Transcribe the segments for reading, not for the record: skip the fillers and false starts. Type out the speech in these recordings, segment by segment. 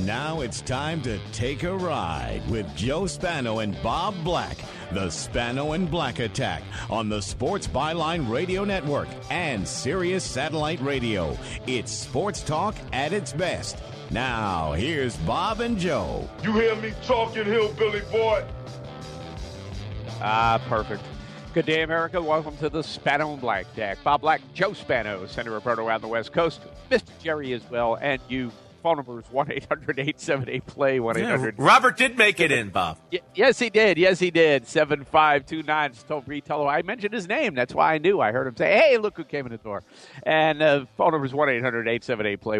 Now it's time to take a ride with Joe Spano and Bob Black. The Spano and Black Attack on the Sports Byline Radio Network and Sirius Satellite Radio. It's sports talk at its best. Now, here's Bob and Joe. You hear me talking, hillbilly boy? Perfect. Good day, America. Welcome to the Spano and Black Attack. Bob Black, Joe Spano, Senator reporter around the West Coast. Mr. Jerry as well, and you. Phone number is 1-800-878-PLAY, 1-800. Robert did make it in, Bob. Yes, he did. 7529. Just told Ritello I mentioned his name. That's why I knew. I heard him say, hey, look who came in the door. And phone number is 1-800-878-PLAY,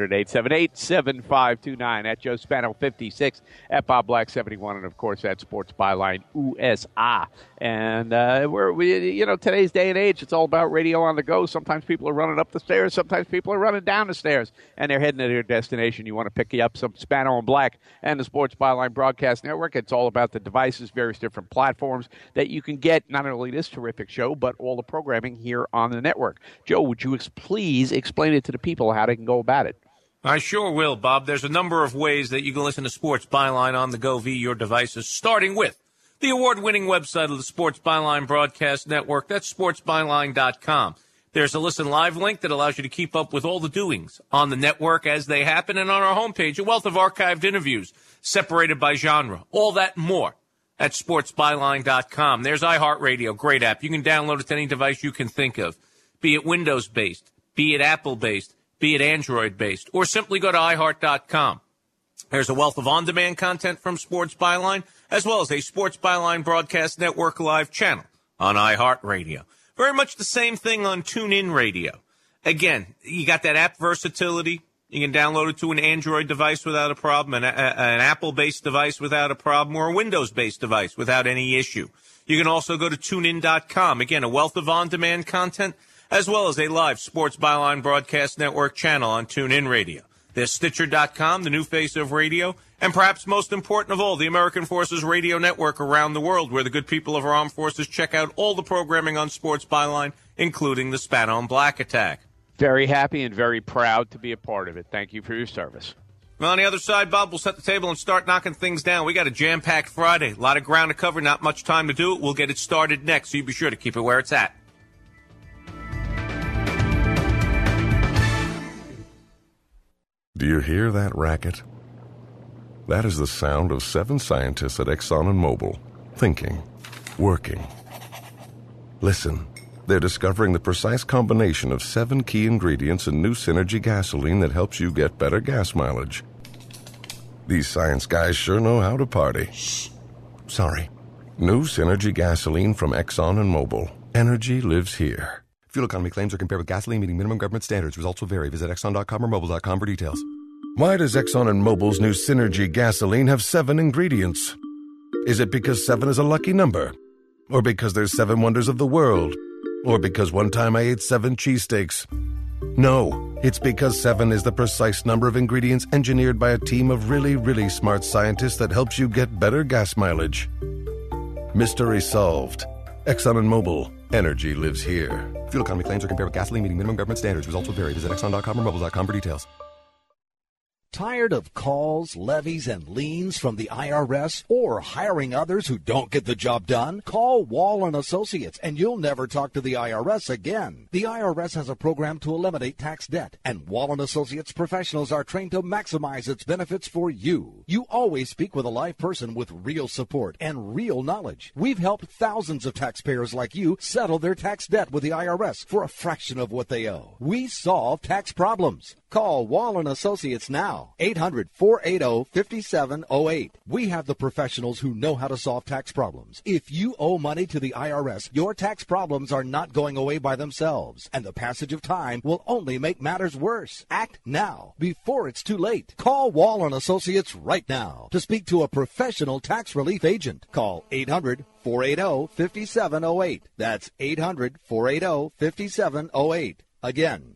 1-800-878-7529. At Joe Spano 56, at Bob Black 71, and, of course, at Sports Byline USA. And today's day and age, it's all about radio on the go. Sometimes people are running up the stairs. Sometimes people are running down the stairs. And they're heading to their destination. You want to pick you up some Spano and Black and the Sports Byline Broadcast Network. It's all about the devices, various different platforms that you can get not only this terrific show, but all the programming here on the network. Joe, would you please explain it to the people how they can go about it? I sure will, Bob. There's a number of ways that you can listen to Sports Byline on the go via your devices, starting with the award-winning website of the Sports Byline Broadcast Network. That's sportsbyline.com. There's a Listen Live link that allows you to keep up with all the doings on the network as they happen. And on our homepage, a wealth of archived interviews separated by genre. All that and more at sportsbyline.com. There's iHeartRadio, great app. You can download it to any device you can think of, be it Windows-based, be it Apple-based, be it Android-based, or simply go to iHeart.com. There's a wealth of on-demand content from Sports Byline, as well as a Sports Byline Broadcast Network live channel on iHeartRadio. Very much the same thing on TuneIn Radio. Again, you got that app versatility. You can download it to an Android device without a problem, an Apple-based device without a problem, or a Windows-based device without any issue. You can also go to TuneIn.com. Again, a wealth of on-demand content, as well as a live Sports Byline Broadcast Network channel on TuneIn Radio. There's Stitcher.com, the new face of radio, and perhaps most important of all, the American Forces Radio Network around the world, where the good people of our armed forces check out all the programming on Sports Byline, including the Spano and Black Attack. Very happy and very proud to be a part of it. Thank you for your service. Well, on the other side, Bob, we'll set the table and start knocking things down. We got a jam-packed Friday. A lot of ground to cover, not much time to do it. We'll get it started next, so you be sure to keep it where it's at. Do you hear that racket? That is the sound of 7 scientists at Exxon and Mobil, thinking, working. Listen, they're discovering the precise combination of 7 key ingredients in new Synergy gasoline that helps you get better gas mileage. These science guys sure know how to party. Shh. Sorry. New Synergy gasoline from Exxon and Mobil. Energy lives here. Fuel economy claims are compared with gasoline meeting minimum government standards. Results will vary. Visit Exxon.com or Mobil.com for details. Why does Exxon and Mobil's new Synergy gasoline have 7 ingredients? Is it because 7 is a lucky number? Or because there's 7 wonders of the world? Or because one time I ate 7 cheesesteaks? No, it's because 7 is the precise number of ingredients engineered by a team of really, really smart scientists that helps you get better gas mileage. Mystery solved. Exxon and Mobil. Energy lives here. Fuel economy claims are compared with gasoline meeting minimum government standards. Results will vary. Visit Exxon.com or Mobil.com for details. Tired of calls, levies, and liens from the IRS or hiring others who don't get the job done? Call Wall & Associates and you'll never talk to the IRS again. The IRS has a program to eliminate tax debt, and Wall & Associates professionals are trained to maximize its benefits for you. You always speak with a live person with real support and real knowledge. We've helped thousands of taxpayers like you settle their tax debt with the IRS for a fraction of what they owe. We solve tax problems. Call Wall & Associates now, 800-480-5708. We have the professionals who know how to solve tax problems. If you owe money to the IRS, your tax problems are not going away by themselves, and the passage of time will only make matters worse. Act now, before it's too late. Call Wall & Associates right now to speak to a professional tax relief agent. Call 800-480-5708. That's 800-480-5708. Again,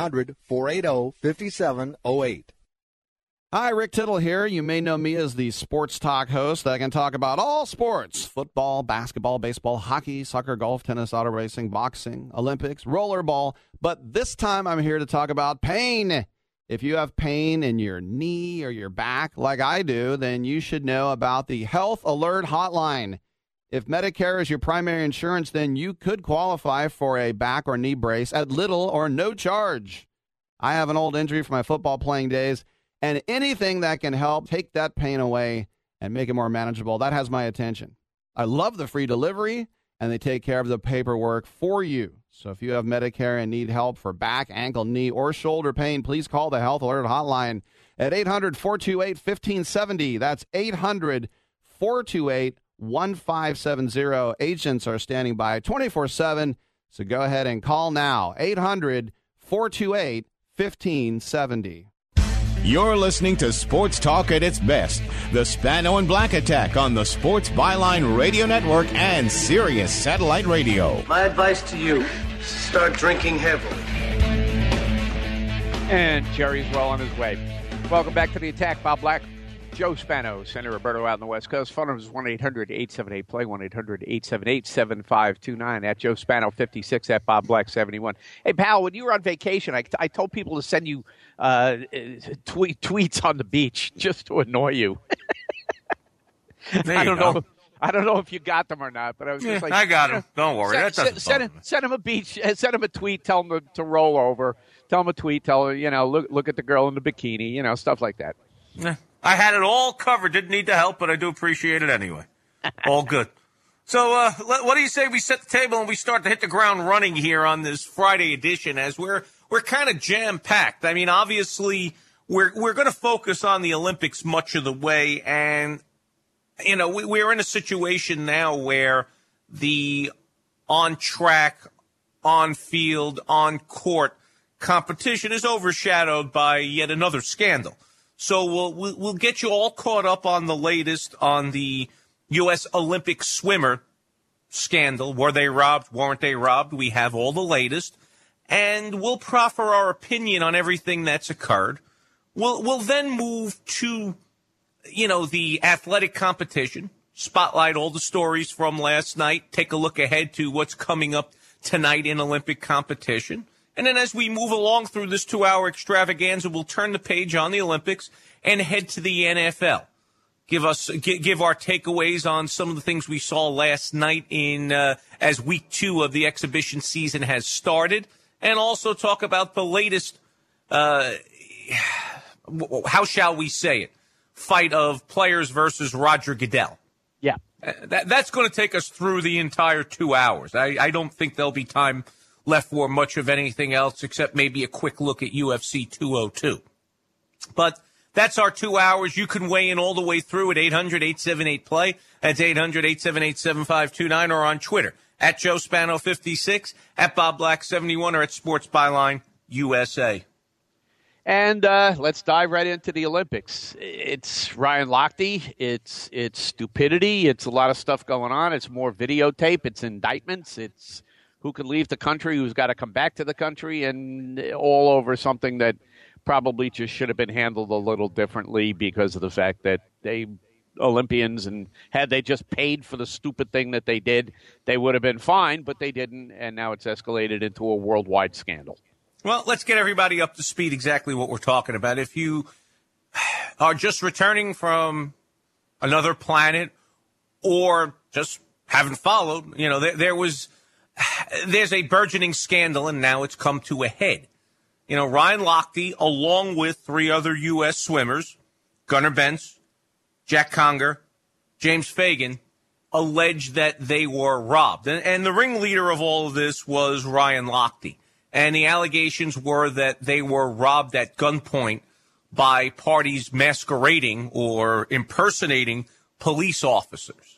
800-480-5708. Hi, Rick Tittle here. You may know me as the sports talk host. I can talk about all sports: football, basketball, baseball, hockey, soccer, golf, tennis, auto racing, boxing, Olympics, rollerball. But this time I'm here to talk about pain. If you have pain in your knee or your back like I do, then you should know about the Health Alert Hotline. If Medicare is your primary insurance, then you could qualify for a back or knee brace at little or no charge. I have an old injury from my football playing days, and anything that can help take that pain away and make it more manageable, that has my attention. I love the free delivery, and they take care of the paperwork for you. So if you have Medicare and need help for back, ankle, knee, or shoulder pain, please call the Health Alert Hotline at 800-428-1570. That's 800-428-1570. Agents are standing by 24/7, so go ahead and call now. 800-428-1570. You're listening to Sports Talk at its best. The Spano and Black Attack on the Sports Byline Radio Network and Sirius Satellite Radio. My advice to you, start drinking heavily. And Jerry's well on his way. Welcome back to the attack. Bob Black, Joe Spano, Senator Roberto out on the West Coast. Phone number is 1-800-878-PLAY, 1-800-878-7529, at Joe Spano 56, at Bob Black 71. Hey, pal, when you were on vacation, I told people to send you tweets on the beach just to annoy you. I don't know if you got them or not, but I was just like, I got them. Don't worry. Send him a beach. Send him a tweet. Tell him to roll over. Tell him a tweet. Tell him, look at the girl in the bikini. Stuff like that. Yeah. I had it all covered. Didn't need the help, but I do appreciate it anyway. All good. So what do you say we set the table and we start to hit the ground running here on this Friday edition, as we're kind of jam-packed. I mean, obviously, we're going to focus on the Olympics much of the way, and, we're in a situation now where the on-track, on-field, on-court competition is overshadowed by yet another scandal. So we'll get you all caught up on the latest on the U.S. Olympic swimmer scandal. Were they robbed? Weren't they robbed? We have all the latest. And we'll proffer our opinion on everything that's occurred. We'll then move to, the athletic competition, spotlight all the stories from last night, take a look ahead to what's coming up tonight in Olympic competition. And then as we move along through this 2-hour extravaganza, we'll turn the page on the Olympics and head to the NFL. Give our takeaways on some of the things we saw last night as week 2 of the exhibition season has started, and also talk about the latest, how shall we say it, fight of players versus Roger Goodell. Yeah. That's going to take us through the entire 2 hours. I don't think there'll be time left for much of anything else except maybe a quick look at UFC 202. But that's our 2 hours. You can weigh in all the way through at 800-878-PLAY. That's 800-878-7529, or on Twitter at Joe Spano 56, at Bob Black 71, or at Sports Byline USA. And let's dive right into the Olympics. It's Ryan Lochte. It's stupidity. It's a lot of stuff going on. It's more videotape. It's indictments. It's who can leave the country, who's got to come back to the country, and all over something that probably just should have been handled a little differently because of the fact that Olympians, and had they just paid for the stupid thing that they did, they would have been fine, but they didn't, and now it's escalated into a worldwide scandal. Well, let's get everybody up to speed exactly what we're talking about. If you are just returning from another planet or just haven't followed, there's a burgeoning scandal, and now it's come to a head. Ryan Lochte, along with 3 other U.S. swimmers, Gunnar Bentz, Jack Conger, James Fagan, alleged that they were robbed. And the ringleader of all of this was Ryan Lochte. And the allegations were that they were robbed at gunpoint by parties masquerading or impersonating police officers.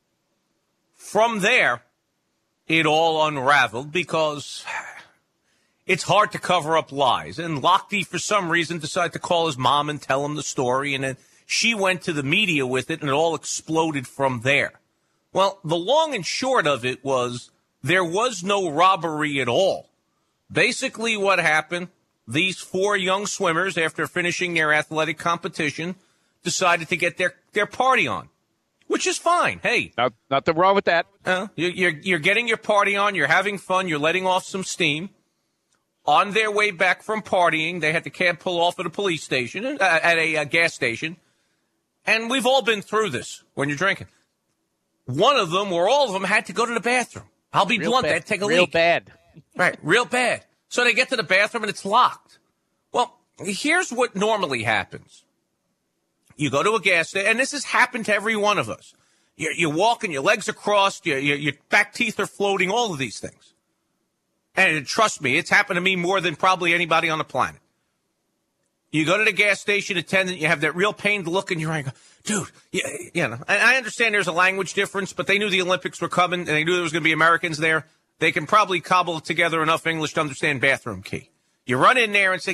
From there, it all unraveled because it's hard to cover up lies. And Lochte, for some reason, decided to call his mom and tell him the story, and then she went to the media with it, and it all exploded from there. Well, the long and short of it was there was no robbery at all. Basically what happened, these 4 young swimmers, after finishing their athletic competition, decided to get their party on. Which is fine. Hey, nothing wrong with that. You're getting your party on. You're having fun. You're letting off some steam. On their way back from partying, they had the cab pull off at a police station, at a gas station. And we've all been through this when you're drinking. One of them, or all of them, had to go to the bathroom. I'll be blunt, they had to take a leak. Real bad. Right, real bad. So they get to the bathroom and it's locked. Well, here's what normally happens. You go to a gas station, and this has happened to every one of us. You're walking, your legs are crossed, your back teeth are floating, all of these things. And trust me, it's happened to me more than probably anybody on the planet. You go to the gas station attendant, you have that real pained look in your eye, and go, dude, you know. And I understand there's a language difference, but they knew the Olympics were coming, and they knew there was going to be Americans there. They can probably cobble together enough English to understand bathroom key. You run in there and say,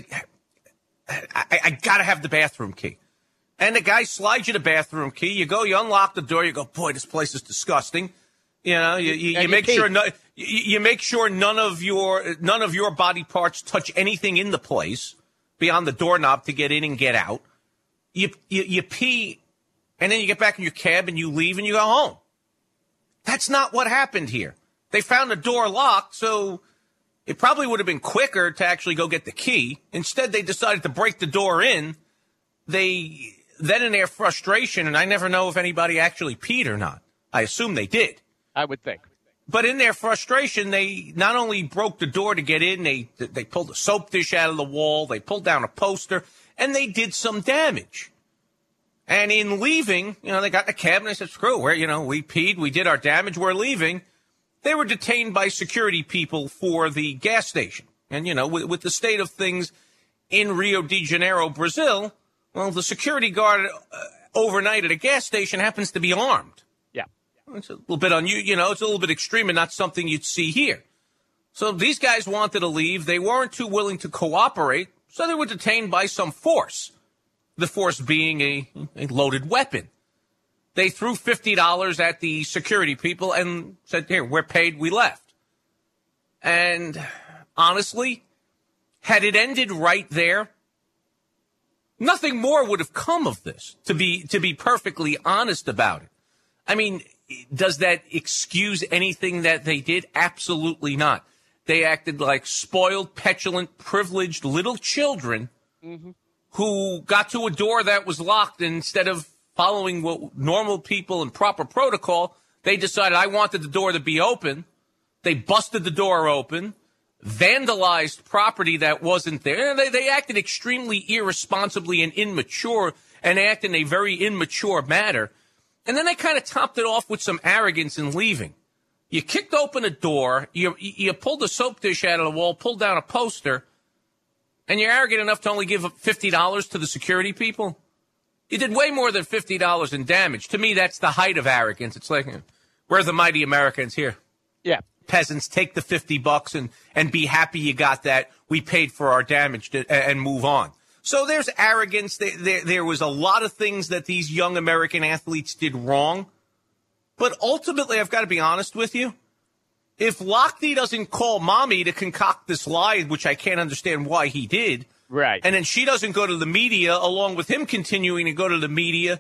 I got to have the bathroom key. And the guy slides you the bathroom key. You go, you unlock the door. You go, boy, this place is disgusting. You know, you make sure you make sure none of your body parts touch anything in the place beyond the doorknob to get in and get out. You pee, and then you get back in your cab and you leave and you go home. That's not what happened here. They found the door locked, so it probably would have been quicker to actually go get the key. Instead, they decided to break the door in. Then in their frustration, and I never know if anybody actually peed or not. I assume they did. I would think. But in their frustration, they not only broke the door to get in, they pulled a soap dish out of the wall, they pulled down a poster, and they did some damage. And in leaving, you know, they got in the cab and they said, screw, we peed, we did our damage, we're leaving. They were detained by security people for the gas station. And, you know, with the state of things in Rio de Janeiro, Brazil, well, the security guard overnight at a gas station happens to be armed. Yeah. It's a little bit it's a little bit extreme and not something you'd see here. So these guys wanted to leave. They weren't too willing to cooperate, so they were detained by some force. The force being a loaded weapon. They threw $50 at the security people and said, here, we're paid, we left. And honestly, had it ended right there, nothing more would have come of this, to be perfectly honest about it. I mean, does that excuse anything that they did? Absolutely not. They acted like spoiled, petulant, privileged little children who got to a door that was locked, and instead of following what normal people and proper protocol, they decided I wanted the door to be open. They busted the door open, vandalized property that wasn't there. They acted extremely irresponsibly and immature, and acted in a very immature manner. And then they kind of topped it off with some arrogance in leaving. You kicked open a door, you pulled a soap dish out of the wall, pulled down a poster, and you're arrogant enough to only give $50 to the security people? You did way more than $50 in damage. To me, that's the height of arrogance. It's like, we're the mighty Americans here. Yeah. Peasants, take the $50 and be happy you got that. We paid for our damage and move on. So there's arrogance. There was a lot of things that these young American athletes did wrong. But ultimately, I've got to be honest with you. If Lochte doesn't call mommy to concoct this lie, which I can't understand why he did, right, and then she doesn't go to the media along with him continuing to go to the media,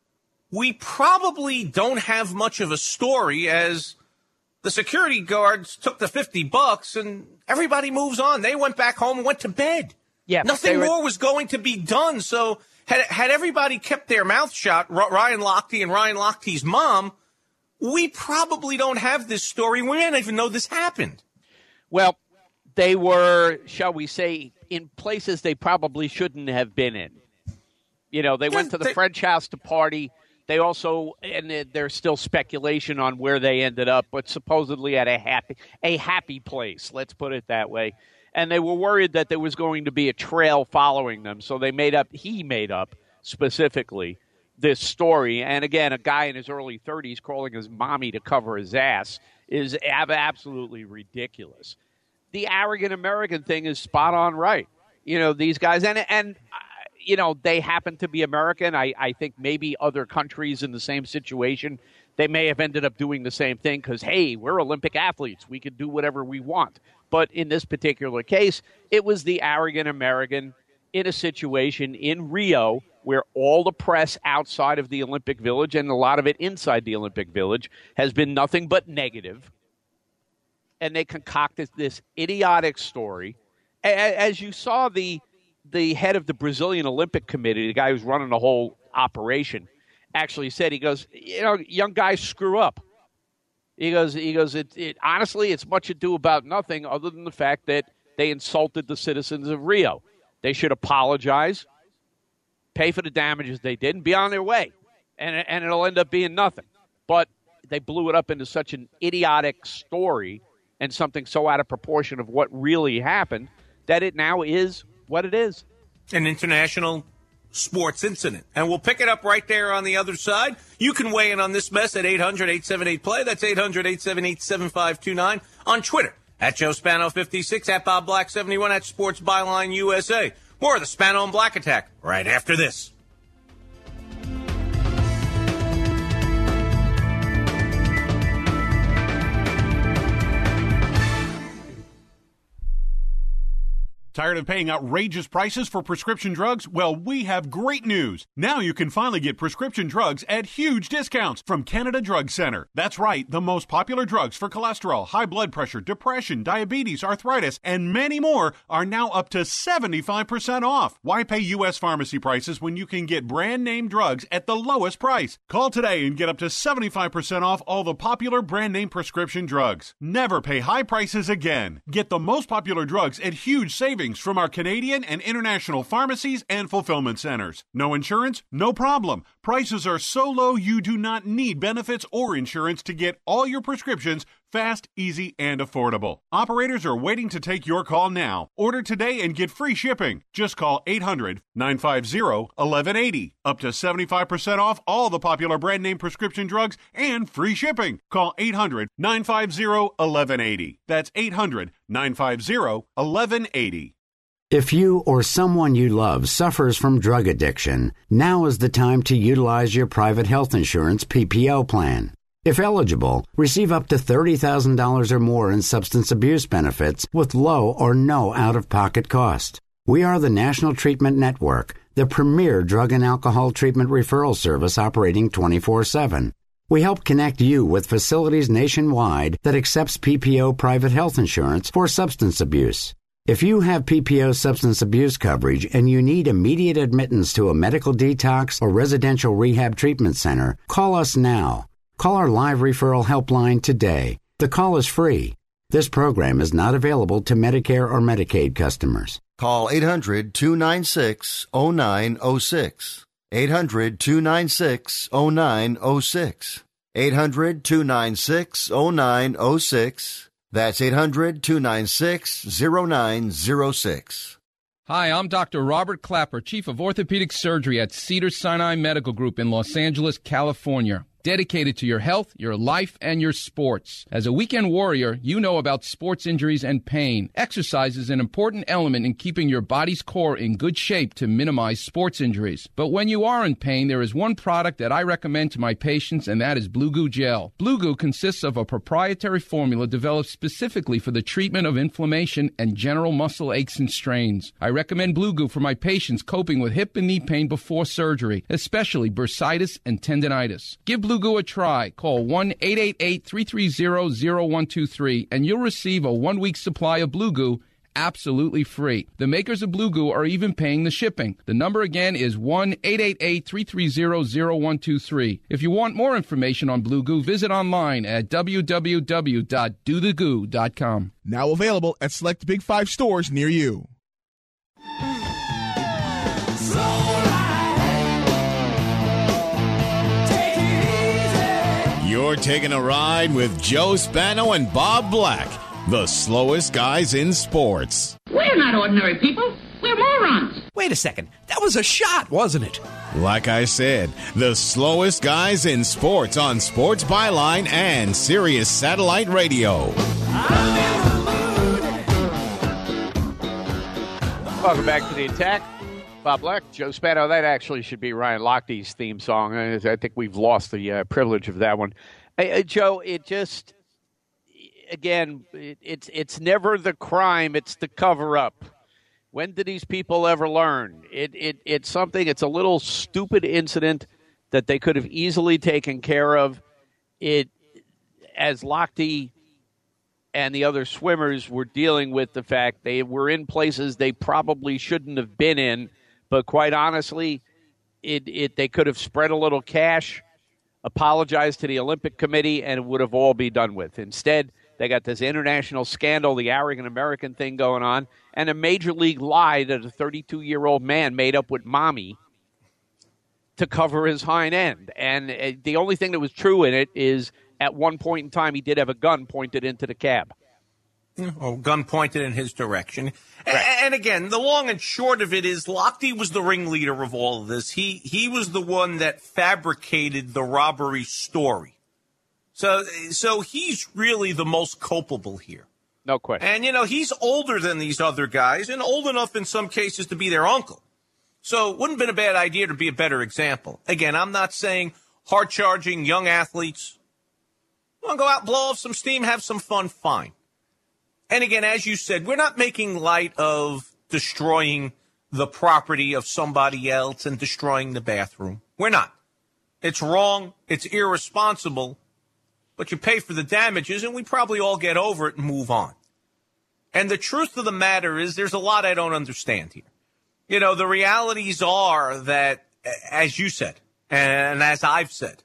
we probably don't have much of a story, as the security guards took the $50 and everybody moves on. They went back home and went to bed. Yeah, nothing more was going to be done. So had everybody kept their mouth shut, Ryan Lochte and Ryan Lochte's mom, we probably don't have this story. We don't even know this happened. Well, they were, shall we say, in places they probably shouldn't have been in. You know, they went to the French house to party. They also, and there's still speculation on where they ended up, but supposedly at a happy place, let's put it that way. And they were worried that there was going to be a trail following them, so he made up specifically this story. And again, a guy in his early 30s calling his mommy to cover his ass is absolutely ridiculous. The arrogant American thing is spot on right. You know, these guys, and you know, they happen to be American. I think maybe other countries in the same situation, they may have ended up doing the same thing because, hey, we're Olympic athletes. We can do whatever we want. But in this particular case, it was the arrogant American in a situation in Rio where all the press outside of the Olympic Village and a lot of it inside the Olympic Village has been nothing but negative. And they concocted this idiotic story. As you saw, the head of the Brazilian Olympic Committee, the guy who's running the whole operation, actually said, he goes, young guys screw up. He goes, it honestly, it's much ado about nothing other than the fact that they insulted the citizens of Rio. They should apologize, pay for the damages they did, and be on their way. And it'll end up being nothing. But they blew it up into such an idiotic story and something so out of proportion of what really happened that it now is what it is. An international sports incident. And we'll pick it up right there on the other side. You can weigh in on this mess at 800-878-PLAY. That's 800-878-7529. On Twitter, at Joe Spano56, at Bob Black71, at Sports Byline USA. More of the Spano and Black Attack right after this. Tired of paying outrageous prices for prescription drugs? Well, we have great news. Now you can finally get prescription drugs at huge discounts from Canada Drug Center. That's right, the most popular drugs for cholesterol, high blood pressure, depression, diabetes, arthritis, and many more are now up to 75% off. Why pay U.S. pharmacy prices when you can get brand name drugs at the lowest price? Call today and get up to 75% off all the popular brand name prescription drugs. Never pay high prices again. Get the most popular drugs at huge savings from our Canadian and international pharmacies and fulfillment centers. No insurance? No problem. Prices are so low you do not need benefits or insurance to get all your prescriptions fast, easy, and affordable. Operators are waiting to take your call now. Order today and get free shipping. Just call 800-950-1180. Up to 75% off all the popular brand name prescription drugs and free shipping. Call 800-950-1180. That's 800-950-1180. If you or someone you love suffers from drug addiction, now is the time to utilize your private health insurance PPO plan. If eligible, receive up to $30,000 or more in substance abuse benefits with low or no out-of-pocket cost. We are the National Treatment Network, the premier drug and alcohol treatment referral service operating 24/7. We help connect you with facilities nationwide that accepts PPO private health insurance for substance abuse. If you have PPO substance abuse coverage and you need immediate admittance to a medical detox or residential rehab treatment center, call us now. Call our live referral helpline today. The call is free. This program is not available to Medicare or Medicaid customers. Call 800-296-0906. 800-296-0906. 800-296-0906. That's 800-296-0906. Hi, I'm Dr. Robert Clapper, Chief of Orthopedic Surgery at Cedars-Sinai Medical Group in Los Angeles, California. Dedicated to your health, your life, and your sports. As a weekend warrior, you know about sports injuries and pain. Exercise is an important element in keeping your body's core in good shape to minimize sports injuries. But when you are in pain, there is one product that I recommend to my patients, and that is Blue Goo Gel. Blue Goo consists of a proprietary formula developed specifically for the treatment of inflammation and general muscle aches and strains. I recommend Blue Goo for my patients coping with hip and knee pain before surgery, especially bursitis and tendinitis. Give Blue Goo a try. Call 1-888-330-0123 and you'll receive a 1-week supply of Blue Goo absolutely free. The makers of Blue Goo are even paying the shipping. The number again is 1-888-330-0123. If you want more information on Blue Goo, visit online at www.dothegoo.com. Now available at select Big 5 stores near you. You're taking a ride with Joe Spano and Bob Black, the slowest guys in sports. We're not ordinary people. We're morons. Wait a second. That was a shot, wasn't it? Like I said, the slowest guys in sports on Sports Byline and Sirius Satellite Radio. Welcome back to the attack. Bob Black, Joe Spano. That actually should be Ryan Lochte's theme song. I think we've lost the privilege of that one. Joe, it just, again, it's never the crime, it's the cover-up. When did these people ever learn? It's something, it's a little stupid incident that they could have easily taken care of. As Lochte and the other swimmers were dealing with the fact they were in places they probably shouldn't have been in, but quite honestly, they could have spread a little cash, apologized to the Olympic Committee, and it would have all been done with. Instead, they got this international scandal, the arrogant American thing going on, and a major league lie that a 32-year-old man made up with mommy to cover his hind end. And the only thing that was true in it is at one point in time he did have a gun pointed into the cab. Oh, gun pointed in his direction. Right. And again, the long and short of it is Lochte was the ringleader of all of this. He was the one that fabricated the robbery story. So he's really the most culpable here. No question. And, you know, he's older than these other guys and old enough in some cases to be their uncle. So it wouldn't have been a bad idea to be a better example. Again, I'm not saying hard-charging young athletes want to go out, blow off some steam, have some fun, fine. And again, as you said, we're not making light of destroying the property of somebody else and destroying the bathroom. We're not. It's wrong. It's irresponsible. But you pay for the damages, and we probably all get over it and move on. And the truth of the matter is there's a lot I don't understand here. You know, the realities are that, as you said, and as I've said,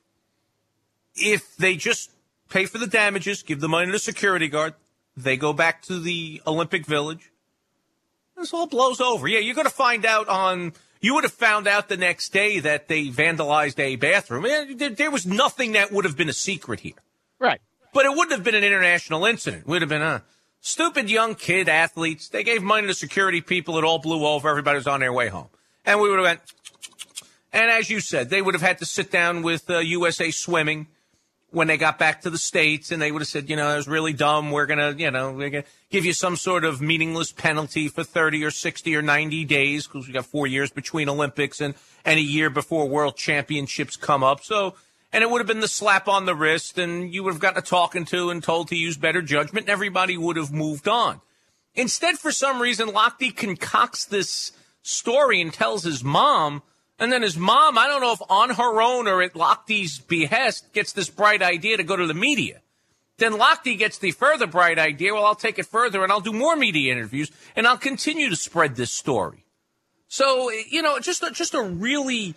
if they just pay for the damages, give the money to the security guard, they go back to the Olympic Village, this all blows over. Yeah, you're going to find out you would have found out the next day that they vandalized a bathroom. There was nothing that would have been a secret here. Right. But it wouldn't have been an international incident. It would have been stupid young kid athletes. They gave money to security people. It all blew over. Everybody was on their way home. And we would have went, and as you said, they would have had to sit down with USA Swimming when they got back to the States, and they would have said, you know, that was really dumb. We're going to give you some sort of meaningless penalty for 30 or 60 or 90 days because we got 4 years between Olympics and a year before World Championships come up. So, and it would have been the slap on the wrist, and you would have gotten a talking to and told to use better judgment, and everybody would have moved on. Instead, for some reason, Lochte concocts this story and tells his mom, and then his mom, I don't know if on her own or at Lochte's behest, gets this bright idea to go to the media. Then Lochte gets the further bright idea, well, I'll take it further and I'll do more media interviews and I'll continue to spread this story. So, you know, just a really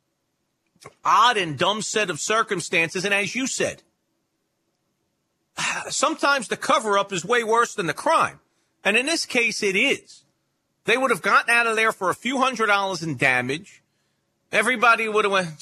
odd and dumb set of circumstances. And as you said, sometimes the cover-up is way worse than the crime. And in this case, it is. They would have gotten out of there for a few $100s in damage. Everybody would have went,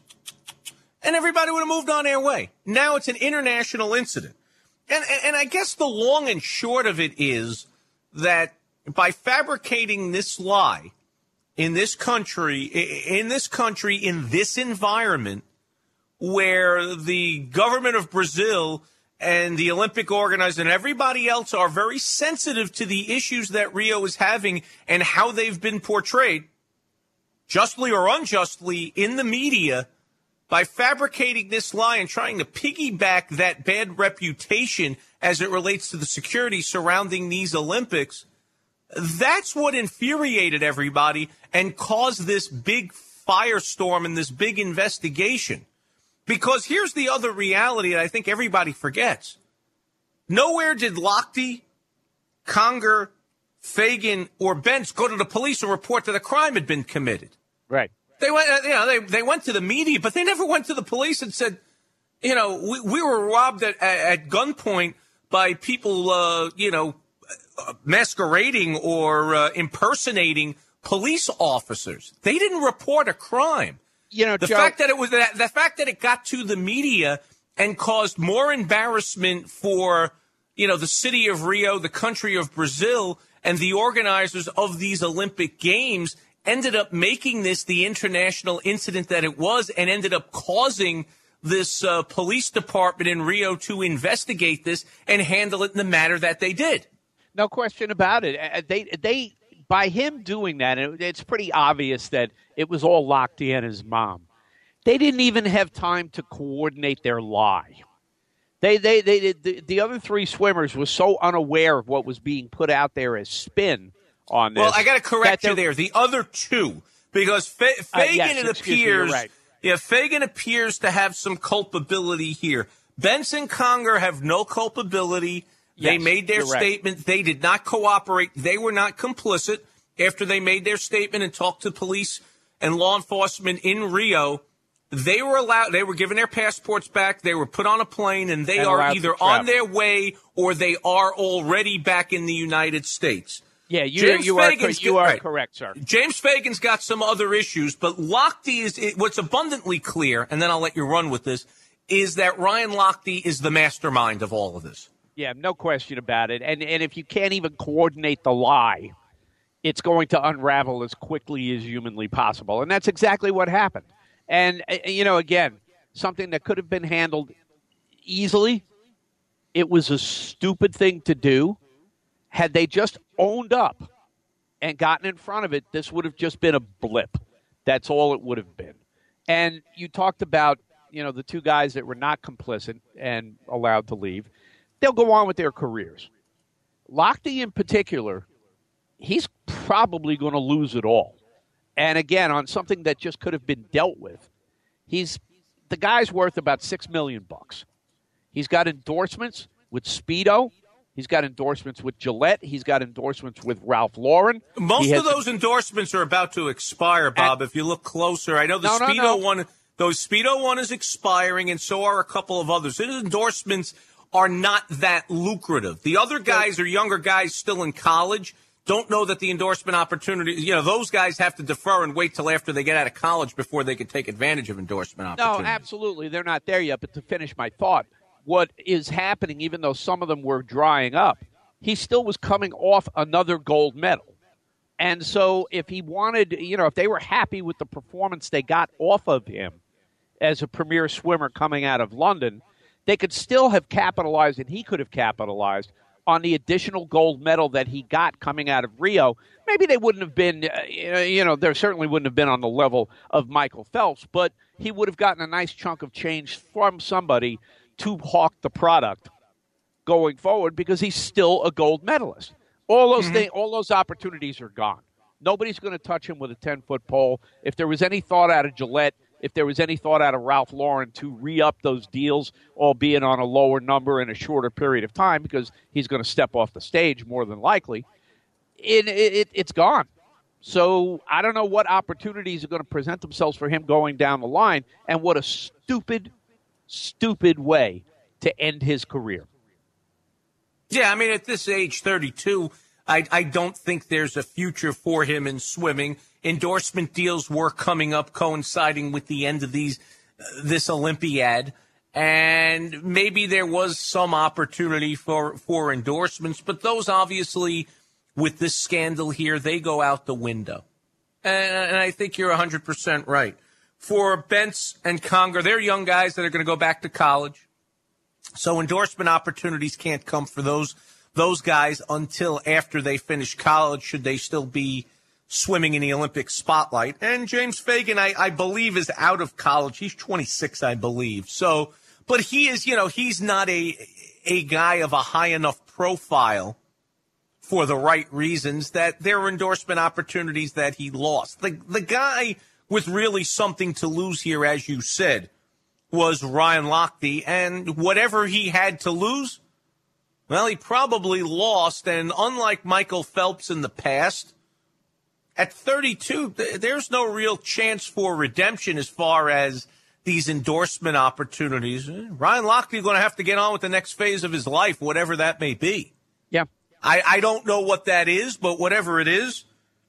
and everybody would have moved on their way. Now it's an international incident. And I guess the long and short of it is that by fabricating this lie in this country, in this environment, where the government of Brazil and the Olympic organizers and everybody else are very sensitive to the issues that Rio is having and how they've been portrayed, justly or unjustly, in the media, by fabricating this lie and trying to piggyback that bad reputation as it relates to the security surrounding these Olympics, that's what infuriated everybody and caused this big firestorm and this big investigation. Because here's the other reality that I think everybody forgets. Nowhere did Lochte, Conger, Fagan, or Bentz go to the police and report that a crime had been committed. Right. They went, they went to the media, but they never went to the police and said, you know, we were robbed at gunpoint by people, masquerading or impersonating police officers. They didn't report a crime. You know, the Joe, fact that it got to the media and caused more embarrassment for, you know, the city of Rio, the country of Brazil, and the organizers of these Olympic Games ended up making this the international incident that it was, and ended up causing this police department in Rio to investigate this and handle it in the manner that they did. No question about it. They by him doing that, it's pretty obvious that it was all Lochte and his mom. They didn't even have time to coordinate their lie. The other three swimmers were so unaware of what was being put out there as spin on this. Well, I got to correct you there. The other two, because Fagan, it appears, right. Yeah, Fagan appears to have some culpability here. Benson Conger have no culpability. They made their statement. Right. They did not cooperate. They were not complicit. After they made their statement and talked to police and law enforcement in Rio, they were given their passports back. They were put on a plane, and they are either on their way or they are already back in the United States. Yeah, you are correct, sir. James Fagan's got some other issues, but Lochte is what's abundantly clear, and then I'll let you run with this, is that Ryan Lochte is the mastermind of all of this. Yeah, no question about it. And if you can't even coordinate the lie, it's going to unravel as quickly as humanly possible. And that's exactly what happened. And, again, something that could have been handled easily, it was a stupid thing to do. Had they just owned up and gotten in front of it, this would have just been a blip. That's all it would have been. And you talked about, the two guys that were not complicit and allowed to leave. They'll go on with their careers. Lochte in particular, he's probably going to lose it all. And again, on something that just could have been dealt with, the guy's worth about $6 million. He's got endorsements with Speedo. He's got endorsements with Gillette. He's got endorsements with Ralph Lauren. Most of those endorsements are about to expire, Bob. If you look closer, I know the Speedo one. Those Speedo one is expiring, and so are a couple of others. His endorsements are not that lucrative. The other guys are younger guys still in college. Don't know that the endorsement opportunity, those guys have to defer and wait till after they get out of college before they can take advantage of endorsement opportunities. No, absolutely. They're not there yet. But to finish my thought, what is happening, even though some of them were drying up, he still was coming off another gold medal. And so if he wanted, if they were happy with the performance they got off of him as a premier swimmer coming out of London, they could still have capitalized, and he could have capitalized on the additional gold medal that he got coming out of Rio. Maybe they wouldn't have been, there certainly wouldn't have been on the level of Michael Phelps, but he would have gotten a nice chunk of change from somebody to hawk the product going forward because he's still a gold medalist. All those things, all those opportunities are gone. Nobody's going to touch him with a 10-foot pole. If there was any thought out of Gillette, if there was any thought out of Ralph Lauren to re-up those deals, albeit on a lower number in a shorter period of time because he's going to step off the stage more than likely, it's gone. So I don't know what opportunities are going to present themselves for him going down the line, and what a stupid way to end his career. Yeah, I mean, at this age, 32, I don't think there's a future for him in swimming. Endorsement deals were coming up, coinciding with the end of this Olympiad, and maybe there was some opportunity for endorsements, but those obviously, with this scandal here, they go out the window. And I think you're 100% right. For Bentz and Conger, they're young guys that are going to go back to college, so endorsement opportunities can't come for those guys until after they finish college, should they still be swimming in the Olympic spotlight. And James Fagan, I believe, is out of college. He's 26, I believe. So, but he is, he's not a guy of a high enough profile for the right reasons that there are endorsement opportunities that he lost. The guy with really something to lose here, as you said, was Ryan Lochte. And whatever he had to lose, well, he probably lost. And unlike Michael Phelps in the past, at 32, there's no real chance for redemption as far as these endorsement opportunities. Ryan Lochte is going to have to get on with the next phase of his life, whatever that may be. Yeah. I don't know what that is, but whatever it is,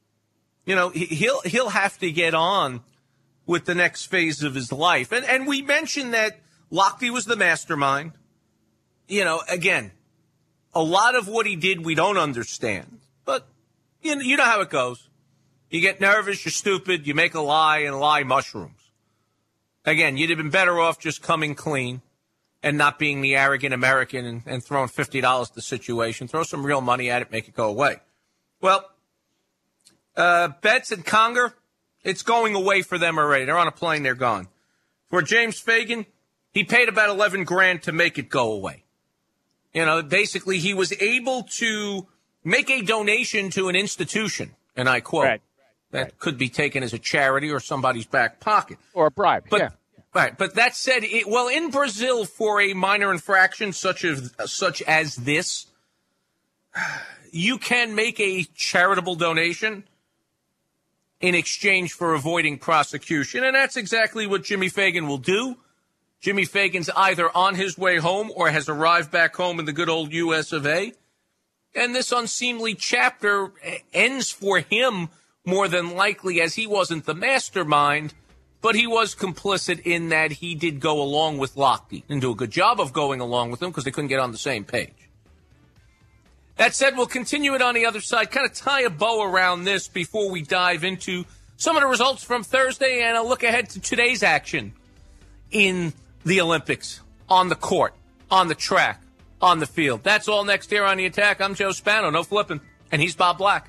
he'll have to get on with the next phase of his life. And we mentioned that Lochte was the mastermind. Again, a lot of what he did we don't understand. But you know how it goes. You get nervous, you're stupid, you make a lie, and lie mushrooms. Again, you'd have been better off just coming clean and not being the arrogant American and throwing $50 at the situation. Throw some real money at it, make it go away. Well, Betts and Conger, it's going away for them already. They're on a plane, they're gone. For James Fagan, he paid about $11,000 to make it go away. Basically, he was able to make a donation to an institution, and I quote, that could be taken as a charity or somebody's back pocket. Or a bribe, but Right, but that said, in Brazil, for a minor infraction such as this, you can make a charitable donation in exchange for avoiding prosecution, and that's exactly what Jimmy Fagan will do. Jimmy Fagan's either on his way home or has arrived back home in the good old U.S. of A., and this unseemly chapter ends for him more than likely, as he wasn't the mastermind, but he was complicit in that he did go along with Lochte and do a good job of going along with him because they couldn't get on the same page. That said, we'll continue it on the other side, kind of tie a bow around this before we dive into some of the results from Thursday and a look ahead to today's action in the Olympics, on the court, on the track, on the field. That's all next here on The Attack. I'm Joe Spano, no flipping, and he's Bob Black.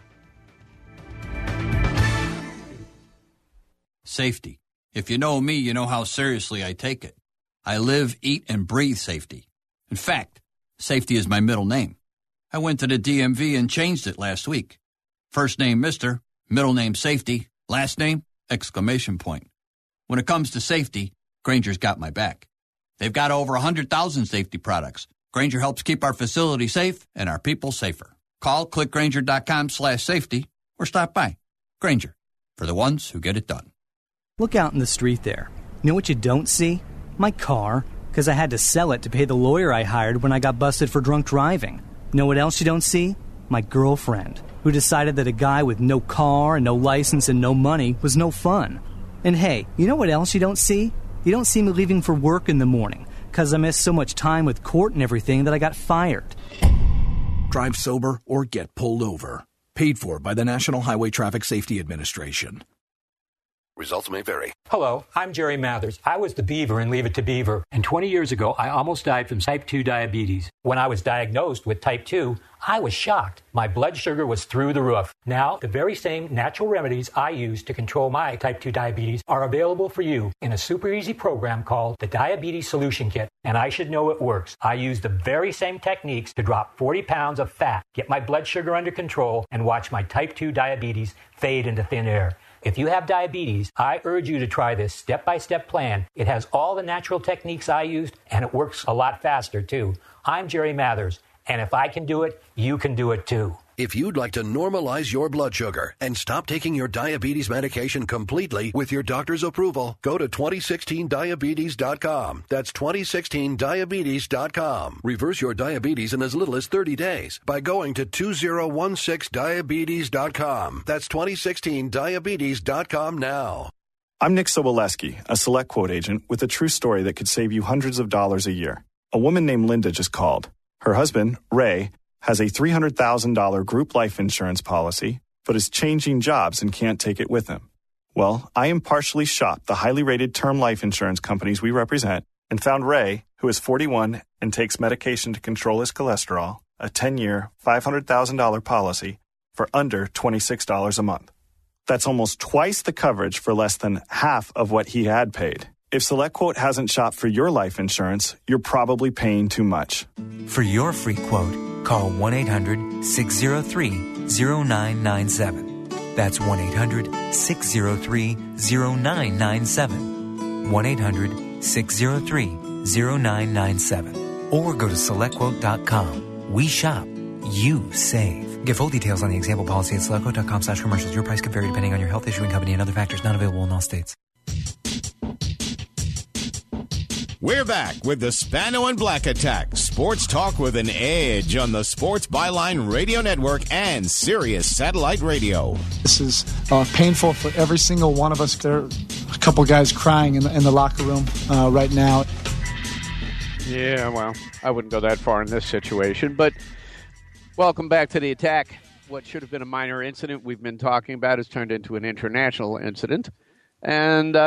Safety. If you know me, you know how seriously I take it. I live, eat, and breathe safety. In fact, safety is my middle name. I went to the DMV and changed it last week. First name Mr., middle name Safety, last name exclamation point. When it comes to safety, Grainger's got my back. They've got over 100,000 safety products. Grainger helps keep our facility safe and our people safer. Call clickgrainger.com/safety or stop by. Grainger, for the ones who get it done. Look out in the street there. You know what you don't see? My car, because I had to sell it to pay the lawyer I hired when I got busted for drunk driving. You know what else you don't see? My girlfriend, who decided that a guy with no car and no license and no money was no fun. And hey, you know what else you don't see? You don't see me leaving for work in the morning, because I missed so much time with court and everything that I got fired. Drive sober or get pulled over. Paid for by the National Highway Traffic Safety Administration. Results may vary. Hello, I'm Jerry Mathers. I was the Beaver in Leave It to Beaver, and 20 years ago, I almost died from type 2 diabetes. When I was diagnosed with type 2, I was shocked. My blood sugar was through the roof. Now, the very same natural remedies I use to control my type 2 diabetes are available for you in a super easy program called the Diabetes Solution Kit, and I should know it works. I use the very same techniques to drop 40 pounds of fat, get my blood sugar under control, and watch my type 2 diabetes fade into thin air. If you have diabetes, I urge you to try this step-by-step plan. It has all the natural techniques I used, and it works a lot faster, too. I'm Jerry Mathers, and if I can do it, you can do it, too. If you'd like to normalize your blood sugar and stop taking your diabetes medication completely with your doctor's approval, go to 2016diabetes.com. That's 2016diabetes.com. Reverse your diabetes in as little as 30 days by going to 2016diabetes.com. That's 2016diabetes.com now. I'm Nick Soboleski, a Select Quote agent with a true story that could save you hundreds of dollars a year. A woman named Linda just called. Her husband, Ray, has a $300,000 group life insurance policy, but is changing jobs and can't take it with him. Well, I impartially shopped the highly rated term life insurance companies we represent and found Ray, who is 41 and takes medication to control his cholesterol, a 10-year, $500,000 policy for under $26 a month. That's almost twice the coverage for less than half of what he had paid. If SelectQuote hasn't shopped for your life insurance, you're probably paying too much. For your free quote, call 1-800-603-0997. That's 1-800-603-0997. 1-800-603-0997. Or go to SelectQuote.com. We shop. You save. Get full details on the example policy at SelectQuote.com/commercials. Your price could vary depending on your health, issuing company, and other factors not available in all states. We're back with the Spano and Black Attack. Sports talk with an edge on the Sports Byline Radio Network and Sirius Satellite Radio. This is painful for every single one of us. There are a couple guys crying in the locker room right now. Yeah, well, I wouldn't go that far in this situation. But welcome back to The Attack. What should have been a minor incident we've been talking about has turned into an international incident. And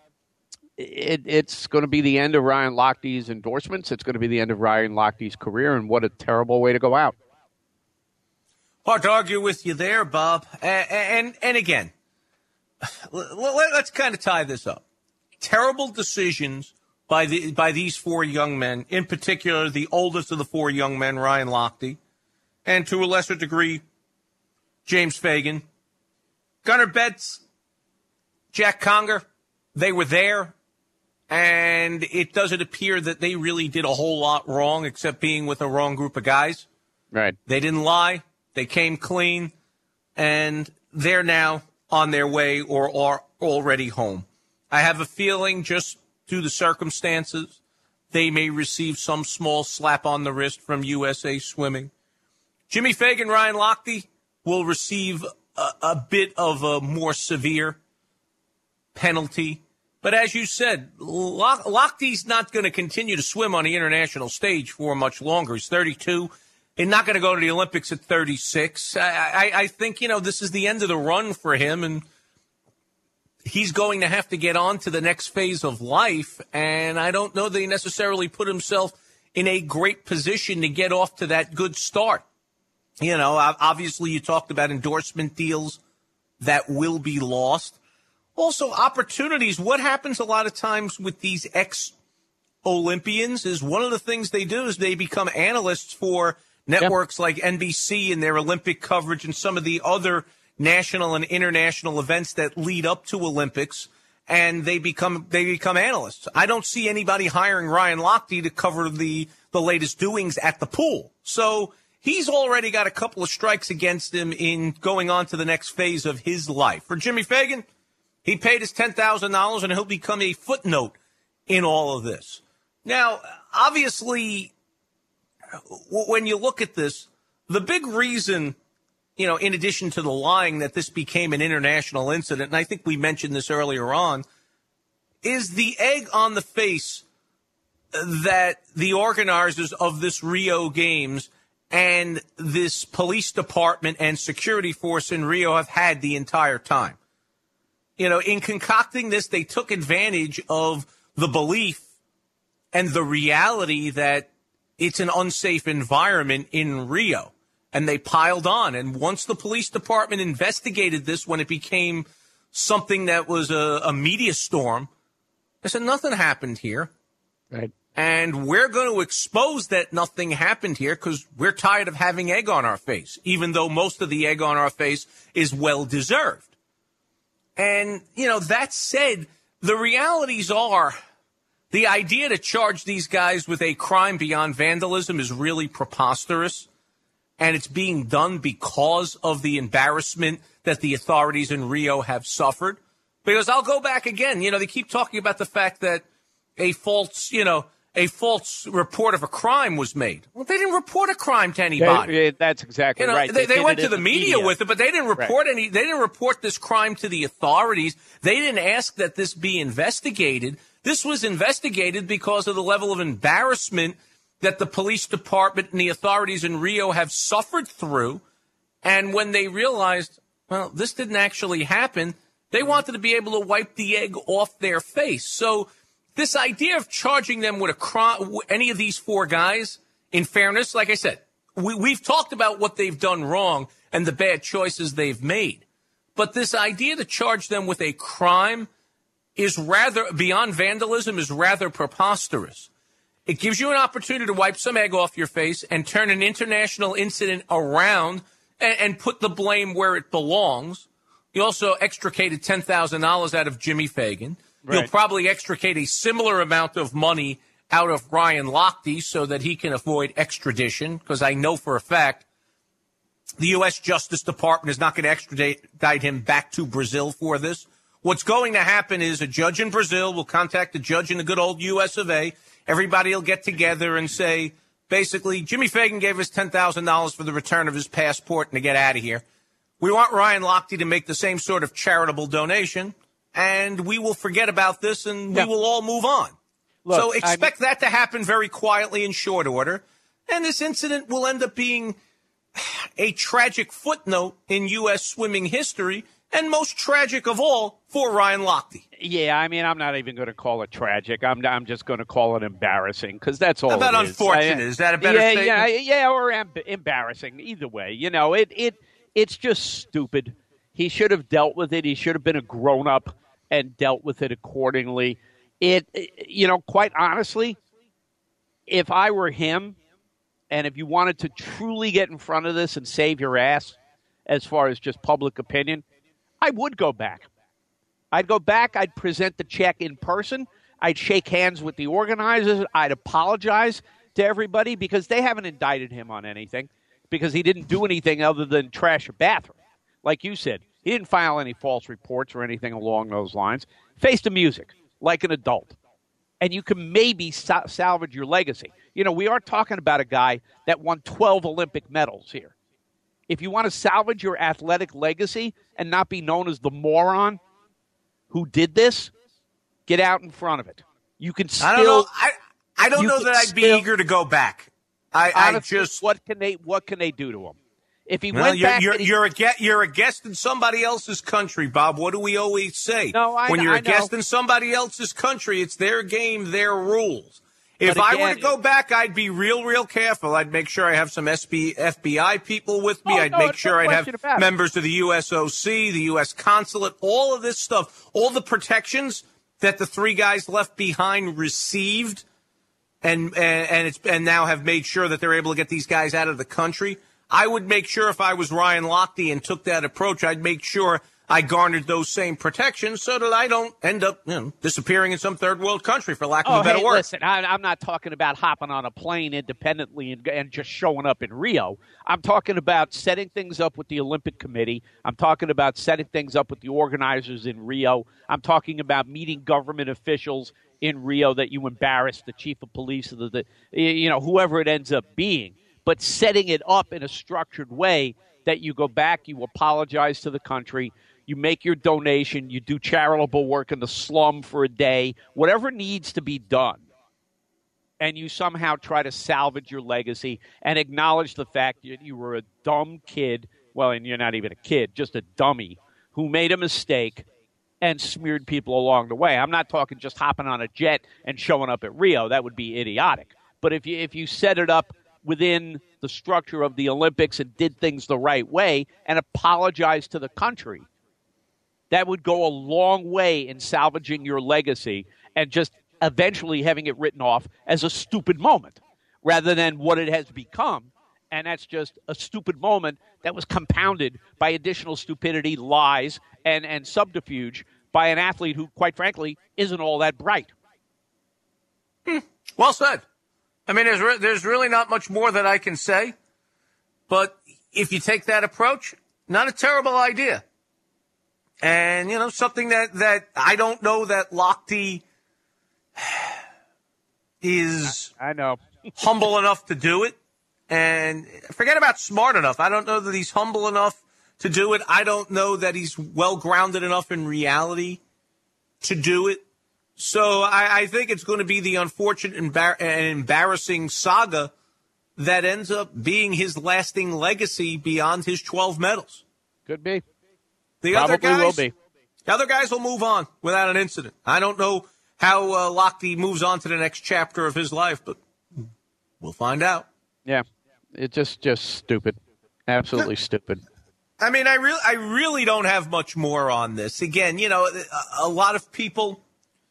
it's going to be the end of Ryan Lochte's endorsements. It's going to be the end of Ryan Lochte's career, and what a terrible way to go out. Hard to argue with you there, Bob. And again, let's kind of tie this up. Terrible decisions by these four young men, in particular the oldest of the four young men, Ryan Lochte, and to a lesser degree, James Fagan. Gunnar Betts, Jack Conger, they were there. and it doesn't appear that they really did a whole lot wrong except being with a wrong group of guys. Right. They didn't lie. They came clean, and they're now on their way or are already home. I have a feeling, just due to circumstances, they may receive some small slap on the wrist from USA Swimming. Jimmy Fagan, Ryan Lochte will receive a bit of a more severe penalty. But as you said, Lochte's not going to continue to swim on the international stage for much longer. He's 32. He's not going to go to the Olympics at 36. I think, this is the end of the run for him, and he's going to have to get on to the next phase of life. And I don't know that he necessarily put himself in a great position to get off to that good start. Obviously you talked about endorsement deals that will be lost. Also, opportunities. What happens a lot of times with these ex-Olympians is one of the things they do is they become analysts for networks like NBC and their Olympic coverage and some of the other national and international events that lead up to Olympics, and they become analysts. I don't see anybody hiring Ryan Lochte to cover the latest doings at the pool. So he's already got a couple of strikes against him in going on to the next phase of his life. For Jimmy Fagan, he paid his $10,000, and he'll become a footnote in all of this. Now, obviously, when you look at this, the big reason, in addition to the lying, that this became an international incident, and I think we mentioned this earlier on, is the egg on the face that the organizers of this Rio Games and this police department and security force in Rio have had the entire time. In concocting this, they took advantage of the belief and the reality that it's an unsafe environment in Rio. And they piled on. And once the police department investigated this, when it became something that was a media storm, they said nothing happened here. Right. And we're going to expose that nothing happened here because we're tired of having egg on our face, even though most of the egg on our face is well-deserved. And, that said, the realities are the idea to charge these guys with a crime beyond vandalism is really preposterous. And it's being done because of the embarrassment that the authorities in Rio have suffered. Because I'll go back again. They keep talking about the fact that a false report of a crime was made. Well, they didn't report a crime to anybody. That's exactly right. They went to the media with it, but they didn't report They didn't report this crime to the authorities. They didn't ask that this be investigated. This was investigated because of the level of embarrassment that the police department and the authorities in Rio have suffered through. And when they realized, well, this didn't actually happen, they wanted to be able to wipe the egg off their face. So this idea of charging them with a crime, any of these four guys, in fairness, like I said, we've talked about what they've done wrong and the bad choices they've made. But this idea to charge them with a crime is rather, beyond vandalism, is rather preposterous. It gives you an opportunity to wipe some egg off your face and turn an international incident around and put the blame where it belongs. You also extricated $10,000 out of Jimmy Fagan. Right. You'll probably extricate a similar amount of money out of Ryan Lochte so that he can avoid extradition, because I know for a fact the U.S. Justice Department is not going to extradite him back to Brazil for this. What's going to happen is a judge in Brazil will contact a judge in the good old U.S. of A. Everybody will get together and say, basically, Jimmy Fagan gave us $10,000 for the return of his passport and to get out of here. We want Ryan Lochte to make the same sort of charitable donation, and we will forget about this and we will all move on. Look, so expect that to happen very quietly in short order. And this incident will end up being a tragic footnote in U.S. swimming history, and most tragic of all for Ryan Lochte. Yeah, I mean, I'm not even going to call it tragic. I'm just going to call it embarrassing, because that's all. How about it is. Unfortunate? Is that a better statement? Yeah, or embarrassing. Either way, it's just stupid. He should have dealt with it. He should have been a grown-up and dealt with it accordingly. Quite honestly, if I were him, and if you wanted to truly get in front of this and save your ass as far as just public opinion, I would go back. I'd go back. I'd present the check in person. I'd shake hands with the organizers. I'd apologize to everybody because they haven't indicted him on anything because he didn't do anything other than trash a bathroom. Like you said, he didn't file any false reports or anything along those lines. Face the music like an adult. And you can maybe salvage your legacy. You know, we are talking about a guy that won 12 Olympic medals here. If you want to salvage your athletic legacy and not be known as the moron who did this, get out in front of it. You can still. I don't know that I'd be eager to go back. Honestly, what can they do to him? If he went back, you're a guest in somebody else's country, Bob. What do we always say? When you're a guest in somebody else's country, it's their game, their rules. If I were to go back, I'd be real careful. I'd make sure I have some FBI people with me. I'd make sure I'd have members of the USOC, the U.S. consulate, all of this stuff, all the protections that the three guys left behind received, and now have made sure that they're able to get these guys out of the country. I would make sure if I was Ryan Lochte and took that approach, I'd make sure I garnered those same protections so that I don't end up disappearing in some third world country, for lack of a better word. Listen, I'm not talking about hopping on a plane independently and just showing up in Rio. I'm talking about setting things up with the Olympic Committee. I'm talking about setting things up with the organizers in Rio. I'm talking about meeting government officials in Rio that you embarrass, the chief of police, or whoever it ends up being. But setting it up in a structured way that you go back, you apologize to the country, you make your donation, you do charitable work in the slum for a day, whatever needs to be done, and you somehow try to salvage your legacy and acknowledge the fact that you were a dumb kid, well, and you're not even a kid, just a dummy, who made a mistake and smeared people along the way. I'm not talking just hopping on a jet and showing up at Rio. That would be idiotic. But if you set it up within the structure of the Olympics and did things the right way and apologized to the country, that would go a long way in salvaging your legacy and just eventually having it written off as a stupid moment rather than what it has become. And that's just a stupid moment that was compounded by additional stupidity, lies, and subterfuge by an athlete who, quite frankly, isn't all that bright. Well said. I mean, there's really not much more that I can say. But if you take that approach, not a terrible idea. And, something that I don't know that Lochte is humble enough to do it. And forget about smart enough. I don't know that he's humble enough to do it. I don't know that he's well-grounded enough in reality to do it. So I think it's going to be the unfortunate and embarrassing saga that ends up being his lasting legacy beyond his 12 medals. Could be. The other guys will move on without an incident. I don't know how Lochte moves on to the next chapter of his life, but we'll find out. Yeah, it's just stupid. Absolutely stupid. I mean, I really don't have much more on this. Again, a lot of people,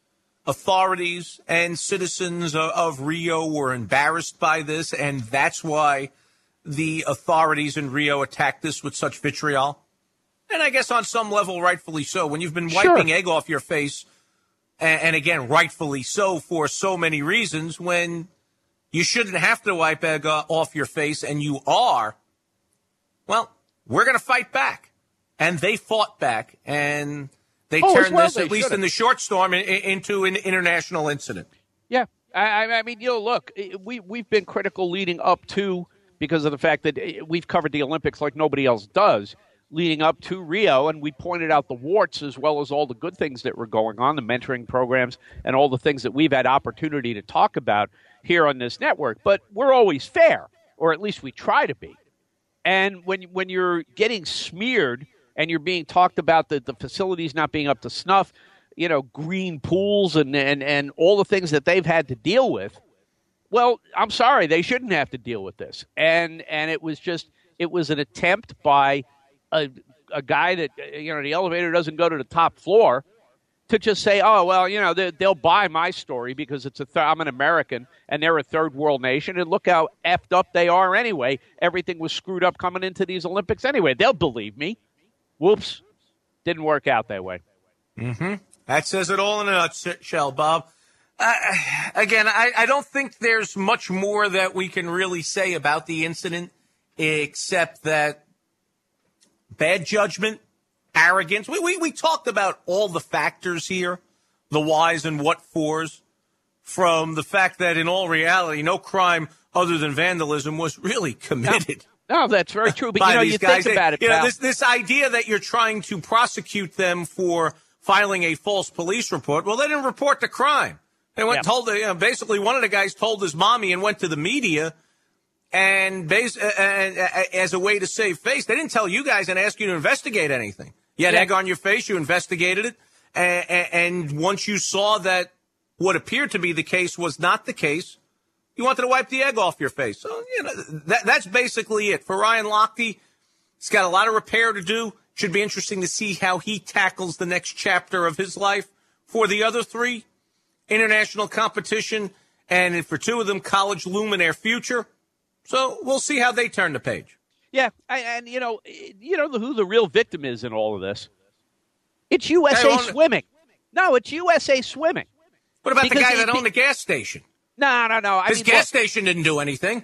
authorities and citizens of Rio were embarrassed by this, and that's why the authorities in Rio attacked this with such vitriol. And I guess on some level, rightfully so. When you've been wiping egg off your face, and again, rightfully so for so many reasons, when you shouldn't have to wipe egg off your face and you are, well, we're going to fight back. And they fought back, and they turned this, at least in the short storm, into an international incident. Yeah. I mean, look, we've been critical leading up to, because of the fact that we've covered the Olympics like nobody else does, leading up to Rio, and we pointed out the warts as well as all the good things that were going on, the mentoring programs, and all the things that we've had opportunity to talk about here on this network. But we're always fair, or at least we try to be. And when you're getting smeared and you're being talked about the facilities not being up to snuff, green pools and all the things that they've had to deal with, well, I'm sorry, they shouldn't have to deal with this. And it was an attempt by a guy that, the elevator doesn't go to the top floor, to just say, oh, well, they'll buy my story because I'm an American and they're a third world nation. And look how effed up they are anyway. Everything was screwed up coming into these Olympics anyway. They'll believe me. Whoops. Didn't work out that way. Mm-hmm. That says it all in a nutshell, Bob. Again, I don't think there's much more that we can really say about the incident except that bad judgment, arrogance. We talked about all the factors here, the whys and what fors, from the fact that in all reality, no crime other than vandalism was really committed. No, that's very true. But, you think about it, pal. This idea that you're trying to prosecute them for filing a false police report. Well, they didn't report the crime. They went and told, basically one of the guys told his mommy and went to the media and as a way to save face. They didn't tell you guys and ask you to investigate anything. You had egg on your face. You investigated it. And once you saw that what appeared to be the case was not the case, you wanted to wipe the egg off your face. So, that's basically it. For Ryan Lochte, he's got a lot of repair to do. Should be interesting to see how he tackles the next chapter of his life. For the other three, international competition, and for two of them, college loom in their future. So we'll see how they turn the page. Yeah, and you know who the real victim is in all of this? It's USA Swimming. No, it's USA Swimming. What about the guy that owned the gas station? No. His gas station didn't do anything.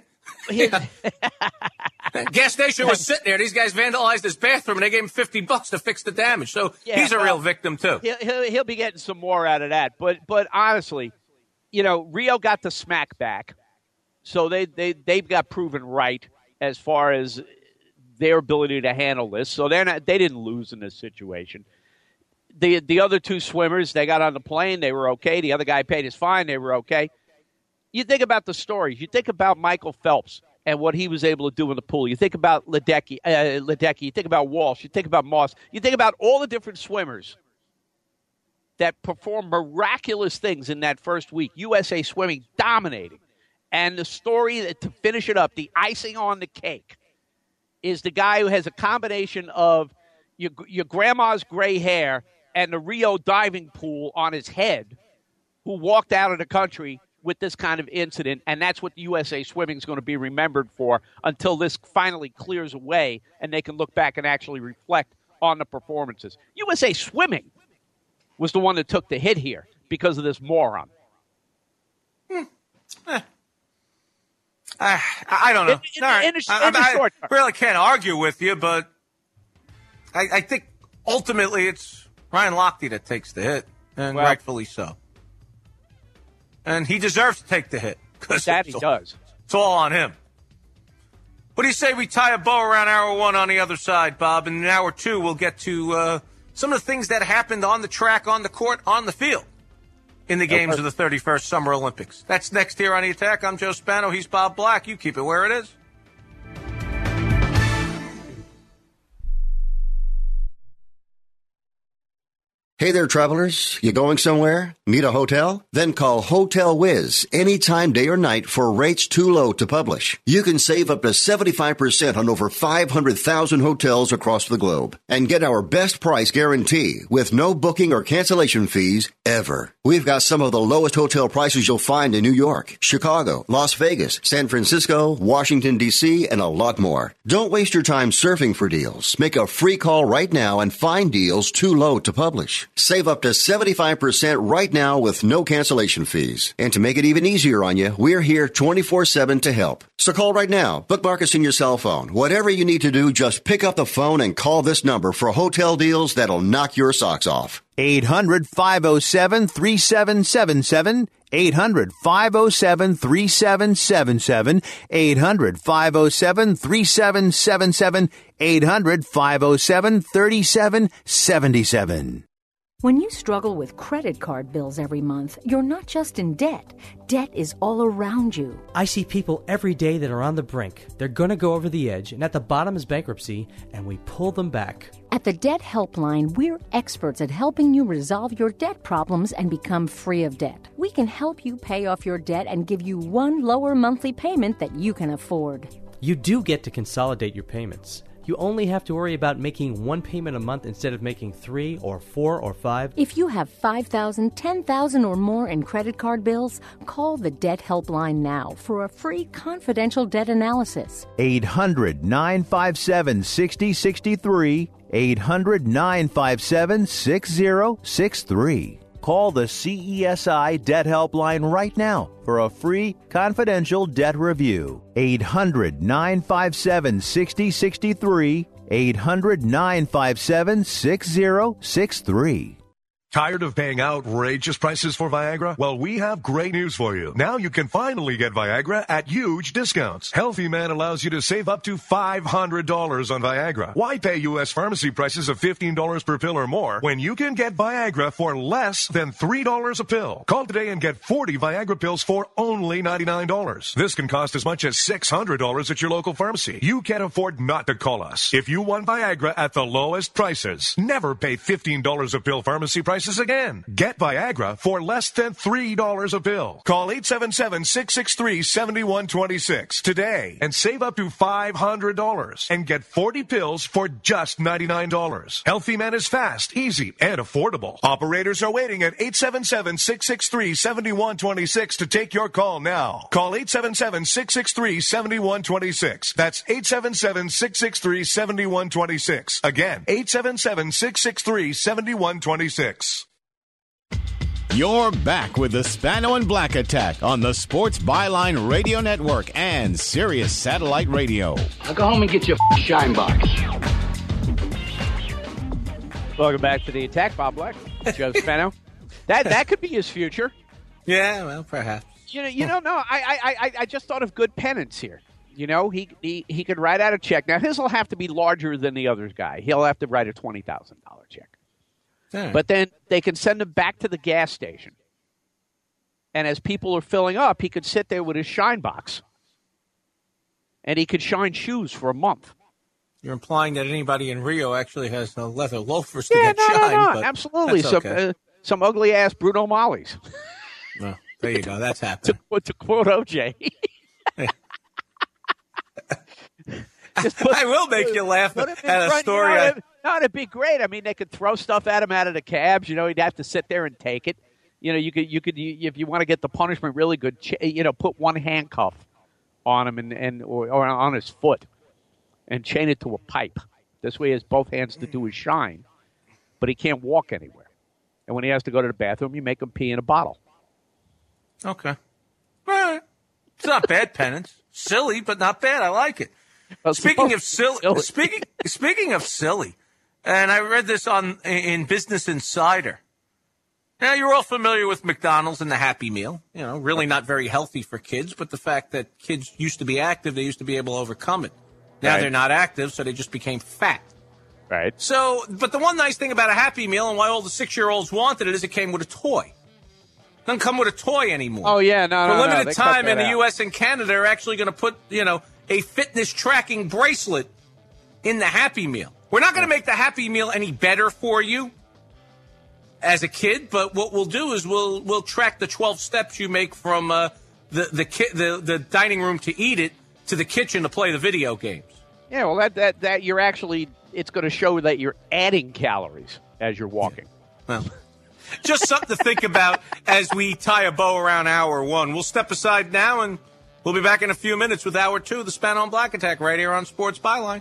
Gas station was sitting there. These guys vandalized his bathroom, and they gave him $50 to fix the damage. So he's a real victim, too. He'll be getting some more out of that. But honestly, Rio got the smack back. So they've got proven right as far as their ability to handle this. So they didn't lose in this situation. The other two swimmers, they got on the plane. They were okay. The other guy paid his fine. They were okay. You think about the stories. You think about Michael Phelps and what he was able to do in the pool. You think about Ledecky. You think about Walsh. You think about Moss. You think about all the different swimmers that performed miraculous things in that first week. USA Swimming dominating. And the story to finish it up, the icing on the cake, is the guy who has a combination of your grandma's gray hair and the Rio diving pool on his head, who walked out of the country with this kind of incident, and that's what the USA Swimming is going to be remembered for until this finally clears away and they can look back and actually reflect on the performances. USA Swimming was the one that took the hit here because of this moron. I don't know. I really can't argue with you, but I think ultimately it's Ryan Lochte that takes the hit, and rightfully so. And he deserves to take the hit. That he does. It's all on him. What do you say we tie a bow around hour one on the other side, Bob? And in hour two, we'll get to some of the things that happened on the track, on the court, on the field in the games of the 31st Summer Olympics. That's next here on The Attack. I'm Joe Spano. He's Bob Black. You keep it where it is. Hey there, travelers. You going somewhere? Need a hotel? Then call Hotel Wiz anytime, day or night, for rates too low to publish. You can save up to 75% on over 500,000 hotels across the globe and get our best price guarantee with no booking or cancellation fees ever. We've got some of the lowest hotel prices you'll find in New York, Chicago, Las Vegas, San Francisco, Washington, D.C., and a lot more. Don't waste your time surfing for deals. Make a free call right now and find deals too low to publish. Save up to 75% right now with no cancellation fees. And to make it even easier on you, we're here 24/7 to help. So call right now. Bookmark us in your cell phone. Whatever you need to do, just pick up the phone and call this number for hotel deals that'll knock your socks off. 800-507-3777. 800-507-3777. 800-507-3777. 800-507-3777. When you struggle with credit card bills every month, you're not just in debt. Debt is all around you. I see people every day that are on the brink. They're going to go over the edge, and at the bottom is bankruptcy, and we pull them back. At the Debt Helpline, we're experts at helping you resolve your debt problems and become free of debt. We can help you pay off your debt and give you one lower monthly payment that you can afford. You do get to consolidate your payments. You only have to worry about making one payment a month instead of making 3 or 4 or 5. If you have $5,000, $10,000 or more in credit card bills, call the Debt Helpline now for a free confidential debt analysis. 800-957-6063. 800-957-6063. Call the CESI Debt Helpline right now for a free, confidential debt review. 800-957-6063. 800-957-6063. Tired of paying outrageous prices for Viagra? Well, we have great news for you. Now you can finally get Viagra at huge discounts. Healthy Man allows you to save up to $500 on Viagra. Why pay U.S. pharmacy prices of $15 per pill or more when you can get Viagra for less than $3 a pill? Call today and get 40 Viagra pills for only $99. This can cost as much as $600 at your local pharmacy. You can't afford not to call us. If you want Viagra at the lowest prices, never pay $15 a pill pharmacy prices again. Get Viagra for less than $3 a pill. Call 877-663-7126 today and save up to $500 and get 40 pills for just $99. Healthy Man is fast, easy, and affordable. Operators are waiting at 877-663-7126 to take your call now. Call 877-663-7126. That's 877-663-7126. Again, 877-663-7126. You're back with the Spano and Black Attack on the Sports Byline Radio Network and Sirius Satellite Radio. Now go home and get your shine box. Welcome back to the Attack, Bob Black, Joe Spano. That could be his future. Yeah, well, perhaps. No. I just thought of good penance here. You know, he could write out a check. Now his will have to be larger than the other guy. He'll have to write a $20,000 check. But then they can send him back to the gas station. And as people are filling up, he could sit there with his shine box. And he could shine shoes for a month. You're implying that anybody in Rio actually has leather loafers to get shine. No, absolutely. Okay. Some ugly-ass Bruno Mollies. Well, there you go. That's happening. to quote OJ. I will make you laugh at a story. No, it'd be great. I mean, they could throw stuff at him out of the cabs. You know, he'd have to sit there and take it. You know, you could if you want to get the punishment really good, put one handcuff on him or on his foot and chain it to a pipe. This way he has both hands to do his shine, but he can't walk anywhere. And when he has to go to the bathroom, you make him pee in a bottle. Okay. All right. It's not bad penance. Silly, but not bad. I like it. Well, speaking of silly, and I read this in Business Insider. Now, you're all familiar with McDonald's and the Happy Meal. You know, really not very healthy for kids, but the fact that kids used to be active, they used to be able to overcome it. Now they're not active, so they just became fat. Right. So, but the one nice thing about a Happy Meal and why all the 6-year-olds wanted it is it came with a toy. It doesn't come with a toy anymore. Oh, yeah, no. For limited time in the U.S. and Canada, they're actually going to put, a fitness tracking bracelet in the Happy Meal. We're not going to make the Happy Meal any better for you as a kid, but what we'll do is we'll track the 12 steps you make from the dining room to eat it to the kitchen to play the video games. Yeah, well, that you're actually, it's going to show that you're adding calories as you're walking. Yeah. Well, just something to think about as we tie a bow around hour one. We'll step aside now, and we'll be back in a few minutes with hour two of the Spano and Black Attack right here on Sports Byline.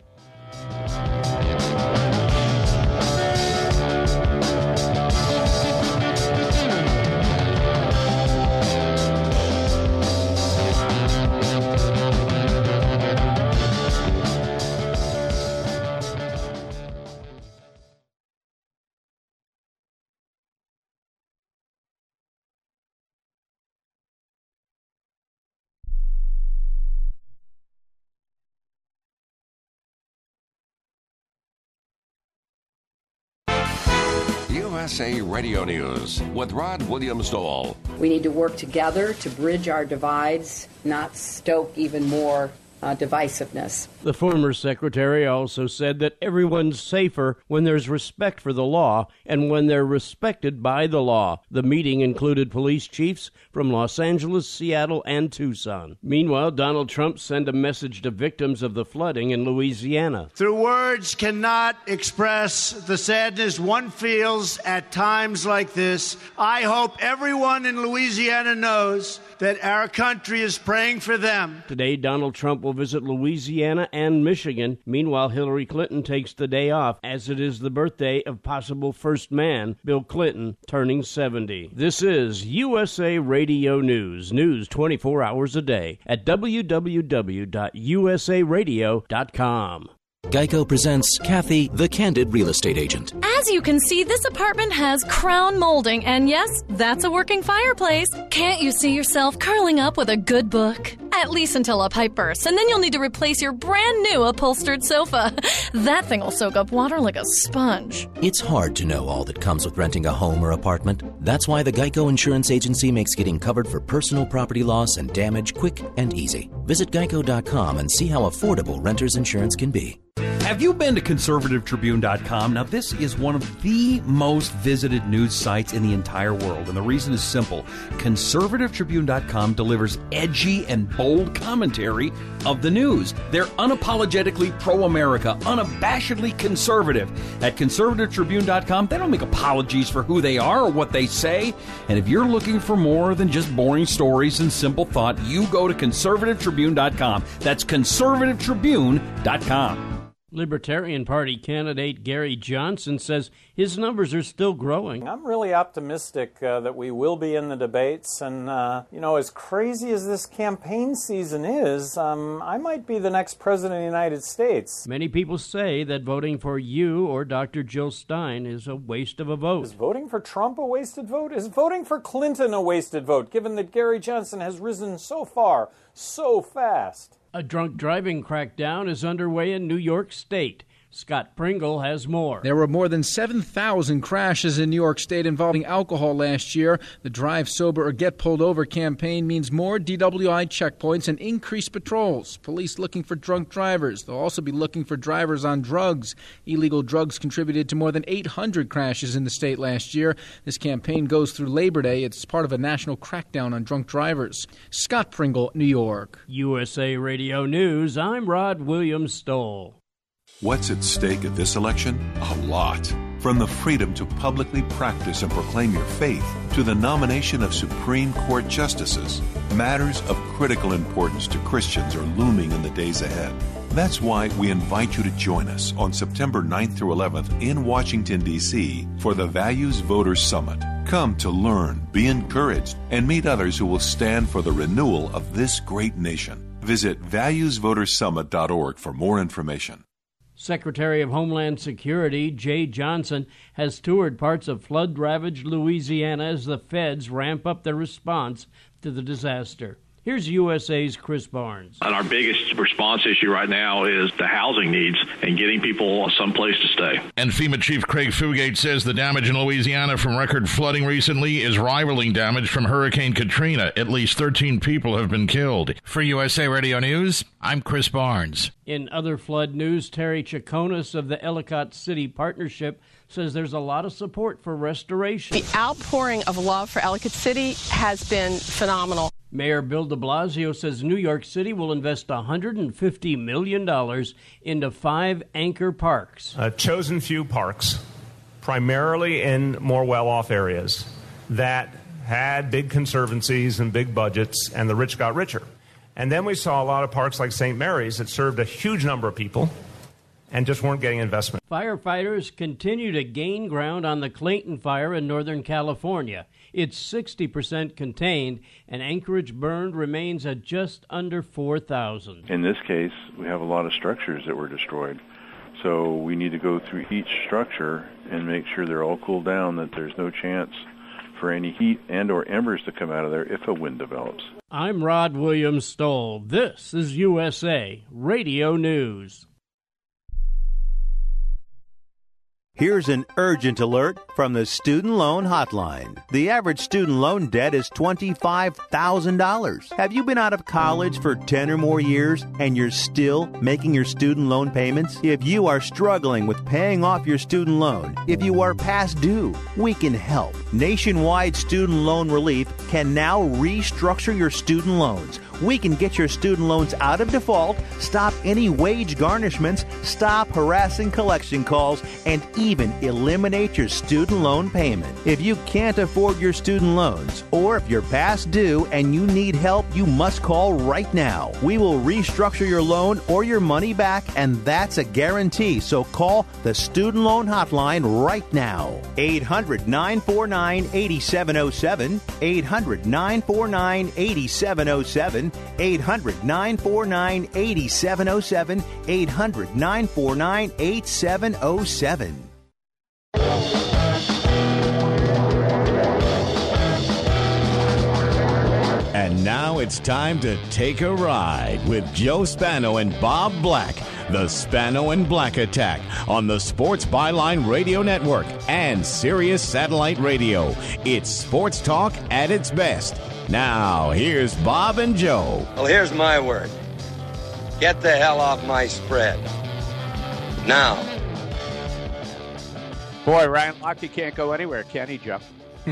USA Radio News with Rod Williams-Dole. We need to work together to bridge our divides, not stoke even more divisiveness. The former secretary also said that everyone's safer when there's respect for the law and when they're respected by the law. The meeting included police chiefs from Los Angeles, Seattle, and Tucson. Meanwhile, Donald Trump sent a message to victims of the flooding in Louisiana. Through words cannot express the sadness one feels at times like this. I hope everyone in Louisiana knows that our country is praying for them. Today, Donald Trump will visit Louisiana and Michigan. Meanwhile, Hillary Clinton takes the day off, as it is the birthday of possible first man, Bill Clinton, turning 70. This is USA Radio News. News 24 hours a day at www.usaradio.com. Geico presents Kathy, the Candid Real Estate Agent. As you can see, this apartment has crown molding, and yes, that's a working fireplace. Can't you see yourself curling up with a good book? At least until a pipe bursts, and then you'll need to replace your brand new upholstered sofa. That thing will soak up water like a sponge. It's hard to know all that comes with renting a home or apartment. That's why the Geico Insurance Agency makes getting covered for personal property loss and damage quick and easy. Visit geico.com and see how affordable renter's insurance can be. Have you been to conservativetribune.com? Now, this is one of the most visited news sites in the entire world, and the reason is simple. Conservativetribune.com delivers edgy and bold commentary of the news. They're unapologetically pro-America, unabashedly conservative. At conservativetribune.com, they don't make apologies for who they are or what they say. And if you're looking for more than just boring stories and simple thought, you go to conservativetribune.com. That's conservativetribune.com. Libertarian Party candidate Gary Johnson says his numbers are still growing. I'm really optimistic that we will be in the debates. And, as crazy as this campaign season is, I might be the next president of the United States. Many people say that voting for you or Dr. Jill Stein is a waste of a vote. Is voting for Trump a wasted vote? Is voting for Clinton a wasted vote, given that Gary Johnson has risen so far, so fast? A drunk driving crackdown is underway in New York State. Scott Pringle has more. There were more than 7,000 crashes in New York State involving alcohol last year. The Drive Sober or Get Pulled Over campaign means more DWI checkpoints and increased patrols. Police looking for drunk drivers. They'll also be looking for drivers on drugs. Illegal drugs contributed to more than 800 crashes in the state last year. This campaign goes through Labor Day. It's part of a national crackdown on drunk drivers. Scott Pringle, New York. USA Radio News, I'm Rod Williams Stoll. What's at stake at this election? A lot. From the freedom to publicly practice and proclaim your faith to the nomination of Supreme Court justices, matters of critical importance to Christians are looming in the days ahead. That's why we invite you to join us on September 9th through 11th in Washington, D.C. for the Values Voters Summit. Come to learn, be encouraged, and meet others who will stand for the renewal of this great nation. Visit valuesvotersummit.org for more information. Secretary of Homeland Security Jay Johnson has toured parts of flood-ravaged Louisiana as the feds ramp up their response to the disaster. Here's USA's Chris Barnes. And our biggest response issue right now is the housing needs and getting people someplace to stay. And FEMA Chief Craig Fugate says the damage in Louisiana from record flooding recently is rivaling damage from Hurricane Katrina. At least 13 people have been killed. For USA Radio News, I'm Chris Barnes. In other flood news, Terry Chaconis of the Ellicott City Partnership says there's a lot of support for restoration. The outpouring of love for Ellicott City has been phenomenal. Mayor Bill de Blasio says New York City will invest $150 million into 5 anchor parks. A chosen few parks, primarily in more well-off areas that had big conservancies and big budgets, and the rich got richer. And then we saw a lot of parks like St. Mary's that served a huge number of people and just weren't getting investment. Firefighters continue to gain ground on the Clayton fire in Northern California. It's 60% contained, and Anchorage burned remains at just under 4,000. In this case, we have a lot of structures that were destroyed. So we need to go through each structure and make sure they're all cooled down, that there's no chance for any heat and or embers to come out of there if a wind develops. I'm Rod Williams Stoll. This is USA Radio News. Here's an urgent alert from the Student Loan Hotline. The average student loan debt is $25,000. Have you been out of college for 10 or more years and you're still making your student loan payments? If you are struggling with paying off your student loan, if you are past due, we can help. Nationwide Student Loan Relief can now restructure your student loans. We can get your student loans out of default, stop any wage garnishments, stop harassing collection calls, and even even eliminate your student loan payment. If you can't afford your student loans, or if you're past due and you need help, you must call right now. We will restructure your loan or your money back, and that's a guarantee. So call the Student Loan Hotline right now. 800-949-8707. 800-949-8707. 800-949-8707. 800-949-8707. And now it's time to take a ride with Joe Spano and Bob Black. The Spano and Black Attack on the Sports Byline Radio Network and Sirius Satellite Radio. It's sports talk at its best. Now, here's Bob and Joe. Well, here's my word. Get the hell off my spread. Now. Boy, Ryan Lochte can't go anywhere, can he, Joe?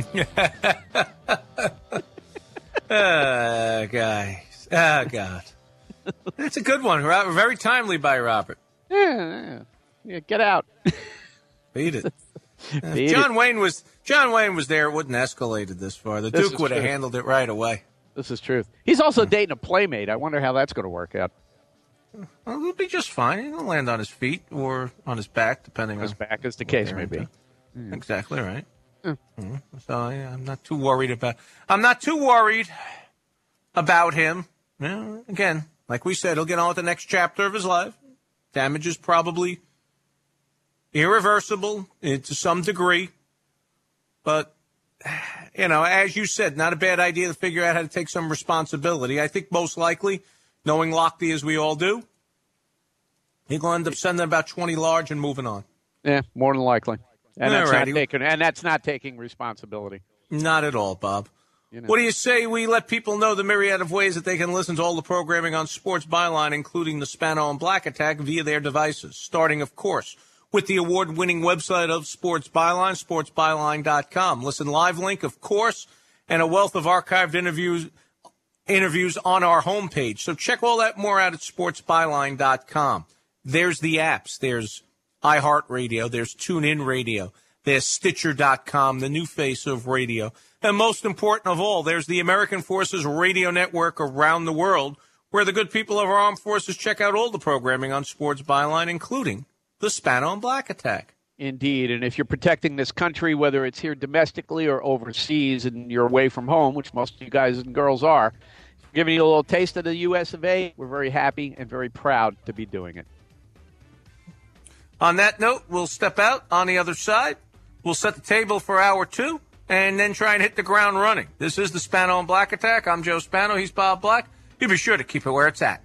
Guys. Oh, God. That's a good one. Very timely by Robert. Yeah, get out. Beat it. Beat John Wayne was there. It wouldn't have escalated this far. The Duke would have handled it right away. This is truth. He's also dating a playmate. I wonder how that's going to work out. Well, it'll be just fine. He'll land on his feet or on his back, depending on his back, as the case may be. Exactly right. So I'm not too worried about. I'm not too worried about him. Again, like we said, he'll get on with the next chapter of his life. Damage is probably irreversible to some degree, but as you said, not a bad idea to figure out how to take some responsibility. I think most likely, knowing Lochte as we all do, he'll end up sending about 20 large and moving on. Yeah, more than likely. And that's not taking responsibility. Not at all, Bob. What do you say we let people know the myriad of ways that they can listen to all the programming on Sports Byline, including the Spano and Black Attack, via their devices, starting, of course, with the award-winning website of Sports Byline, sportsbyline.com. Listen live link, of course, and a wealth of archived interviews on our homepage. So check all that more out at sportsbyline.com. There's the apps. There's iHeartRadio. There's TuneIn Radio. There's Stitcher.com, the new face of radio. And most important of all, there's the American Forces Radio Network around the world, where the good people of our armed forces check out all the programming on Sports Byline, including the Spano and Black Attack. Indeed, and if you're protecting this country, whether it's here domestically or overseas and you're away from home, which most of you guys and girls are, giving you a little taste of the U.S. of A., we're very happy and very proud to be doing it. On that note, we'll step out on the other side. We'll set the table for hour 2 and then try and hit the ground running. This is the Spano and Black Attack. I'm Joe Spano. He's Bob Black. You be sure to keep it where it's at.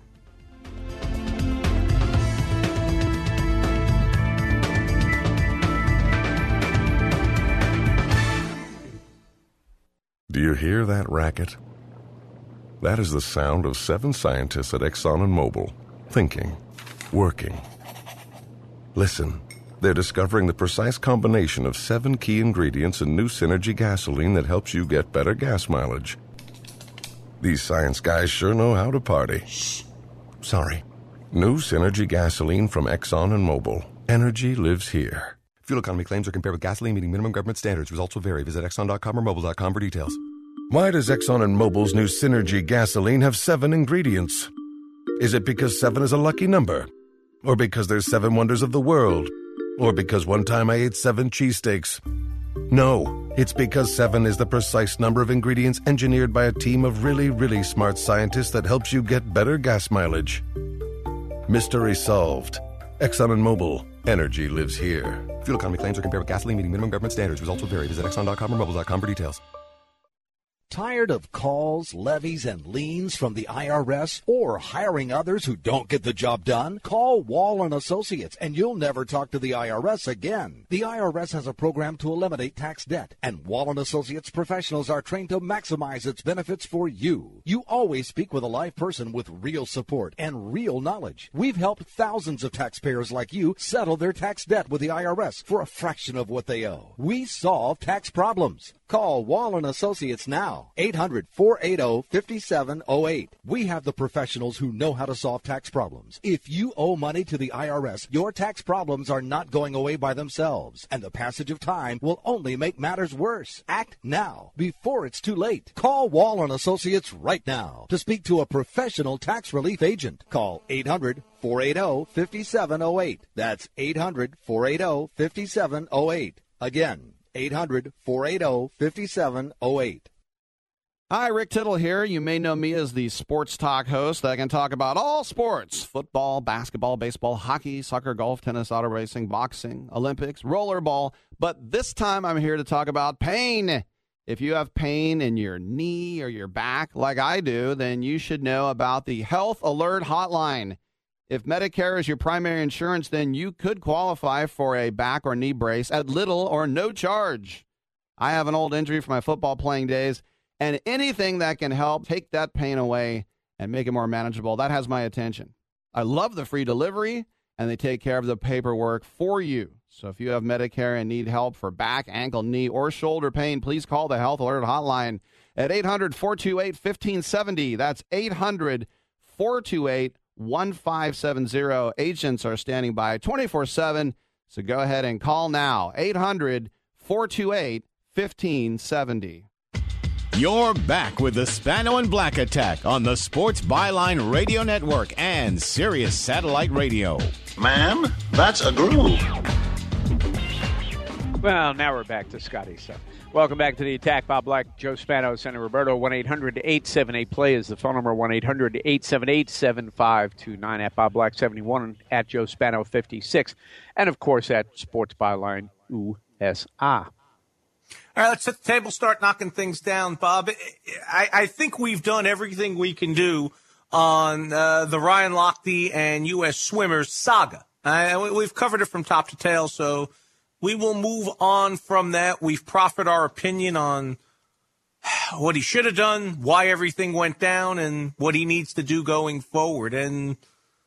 Do you hear that racket? That is the sound of 7 scientists at Exxon and Mobil, thinking, working. Listen, they're discovering the precise combination of 7 key ingredients in new Synergy gasoline that helps you get better gas mileage. These science guys sure know how to party. Shh. Sorry. New Synergy gasoline from Exxon and Mobil. Energy lives here. Fuel economy claims are compared with gasoline meeting minimum government standards. Results will vary. Visit Exxon.com or Mobil.com for details. Why does Exxon and Mobil's new Synergy gasoline have 7 ingredients? Is it because 7 is a lucky number? Or because there's 7 wonders of the world? Or because one time I ate 7 cheesesteaks? No, it's because 7 is the precise number of ingredients engineered by a team of really, really smart scientists that helps you get better gas mileage. Mystery solved. Exxon and Mobil. Energy lives here. Fuel economy claims are compared with gasoline meeting minimum government standards. Results will vary. Visit Exxon.com or Mobil.com for details. Tired of calls, levies, and liens from the IRS or hiring others who don't get the job done? Call Wall & Associates and you'll never talk to the IRS again. The IRS has a program to eliminate tax debt, and Wall & Associates professionals are trained to maximize its benefits for you. You always speak with a live person with real support and real knowledge. We've helped thousands of taxpayers like you settle their tax debt with the IRS for a fraction of what they owe. We solve tax problems. Call Wall & Associates now. now. 800-480-5708. We have the professionals who know how to solve tax problems. If you owe money to the IRS, your tax problems are not going away by themselves, and the passage of time will only make matters worse. Act now before it's too late. Call Wall & Associates right now to speak to a professional tax relief agent. Call 800-480-5708. That's 800-480-5708. Again, 800-480-5708. Hi, Rick Tittle here. You may know me as the sports talk host that can talk about all sports: football, basketball, baseball, hockey, soccer, golf, tennis, auto racing, boxing, Olympics, rollerball. But this time I'm here to talk about pain. If you have pain in your knee or your back like I do, then you should know about the Health Alert Hotline. If Medicare is your primary insurance, then you could qualify for a back or knee brace at little or no charge. I have an old injury from my football playing days, and anything that can help take that pain away and make it more manageable, that has my attention. I love the free delivery, and they take care of the paperwork for you. So if you have Medicare and need help for back, ankle, knee, or shoulder pain, please call the Health Alert Hotline at 800-428-1570. That's 800-428-1570. Agents are standing by 24/7, so go ahead and call now. 800-428-1570. You're back with the Spano and Black Attack on the Sports Byline Radio Network and Sirius Satellite Radio. Ma'am, that's a groove. Well, now we're back to Scotty. So, welcome back to the Attack. Bob Black, Joe Spano, Senator Roberto. 1-800-878-PLAY is the phone number. 1-800-878-7529 at Bob Black 71 at Joe Spano 56, and of course at Sports Byline USA. All right, let's hit the table, start knocking things down, Bob. I think we've done everything we can do on the Ryan Lochte and U.S. swimmers saga. We've covered it from top to tail, so we will move on from that. We've proffered our opinion on what he should have done, why everything went down, and what he needs to do going forward. And,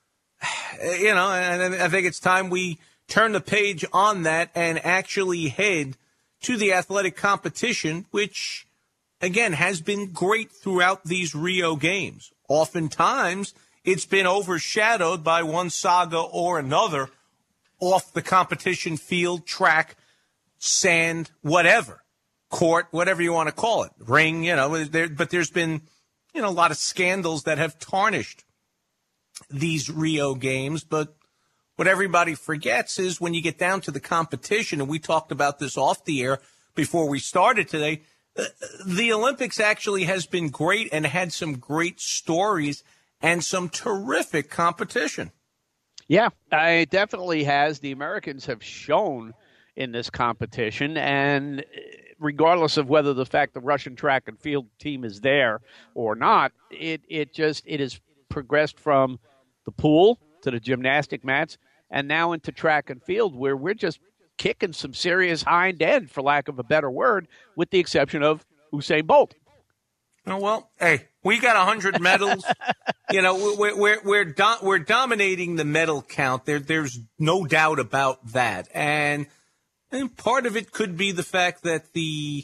you know, and I think it's time we turn the page on that and actually head to the athletic competition, which, again, has been great throughout these Rio Games. Oftentimes, it's been overshadowed by one saga or another off the competition field, track, sand, whatever, court, whatever you want to call it, ring, you know. But there's been, you know, a lot of scandals that have tarnished these Rio Games. But what everybody forgets is when you get down to the competition, and we talked about this off the air before we started today, the Olympics actually has been great and had some great stories and some terrific competition. Yeah, it definitely has. The Americans have shown in this competition, and regardless of whether the fact the Russian track and field team is there or not, it has progressed from the pool to the gymnastic mats and now into track and field, where we're just kicking some serious hind end, for lack of a better word, with the exception of Usain Bolt. Oh, well, hey, we got 100 medals. You know, we're dominating the medal count. There's no doubt about that. And part of it could be the fact that the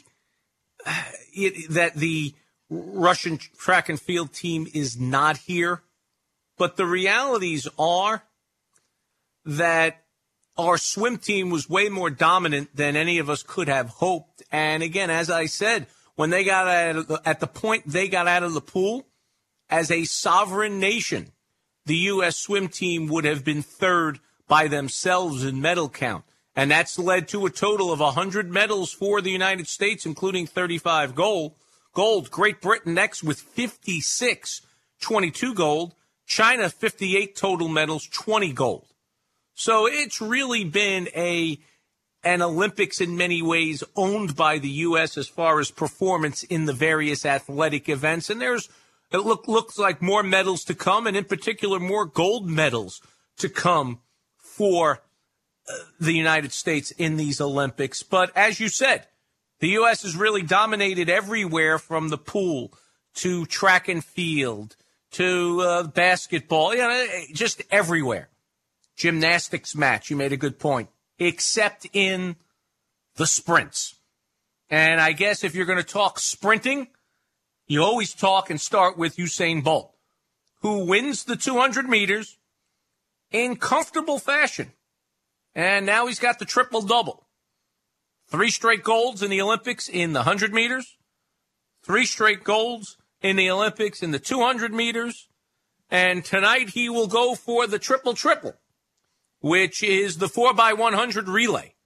Russian track and field team is not here. But the realities are that our swim team was way more dominant than any of us could have hoped. And again, as I said, when they got at the point they got out of the pool, as a sovereign nation, the U.S. swim team would have been third by themselves in medal count. And that's led to a total of 100 medals for the United States, including 35 gold. Great Britain next with 56, 22 gold. China, 58 total medals, 20 gold. So it's really been an Olympics in many ways owned by the U.S. as far as performance in the various athletic events. And it looks like more medals to come, and in particular more gold medals to come for the United States in these Olympics. But as you said, the U.S. has really dominated everywhere from the pool to track and field to basketball, you know, just everywhere. Gymnastics match, you made a good point, except in the sprints. And I guess if you're going to talk sprinting, You always talk and start with Usain Bolt, who wins the 200 meters in comfortable fashion. And now he's got the triple-double. 3 straight golds in the Olympics in the 100 meters, 3 straight golds in the Olympics in the 200 meters, and tonight he will go for the triple-triple, which is the 4x100 relay.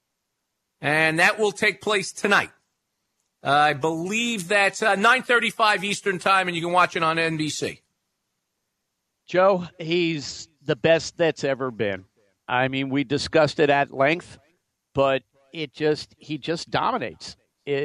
And that will take place tonight. I believe that's 9:35 Eastern Time, and you can watch it on NBC. Joe, he's the best that's ever been. I mean, we discussed it at length, but he just dominates.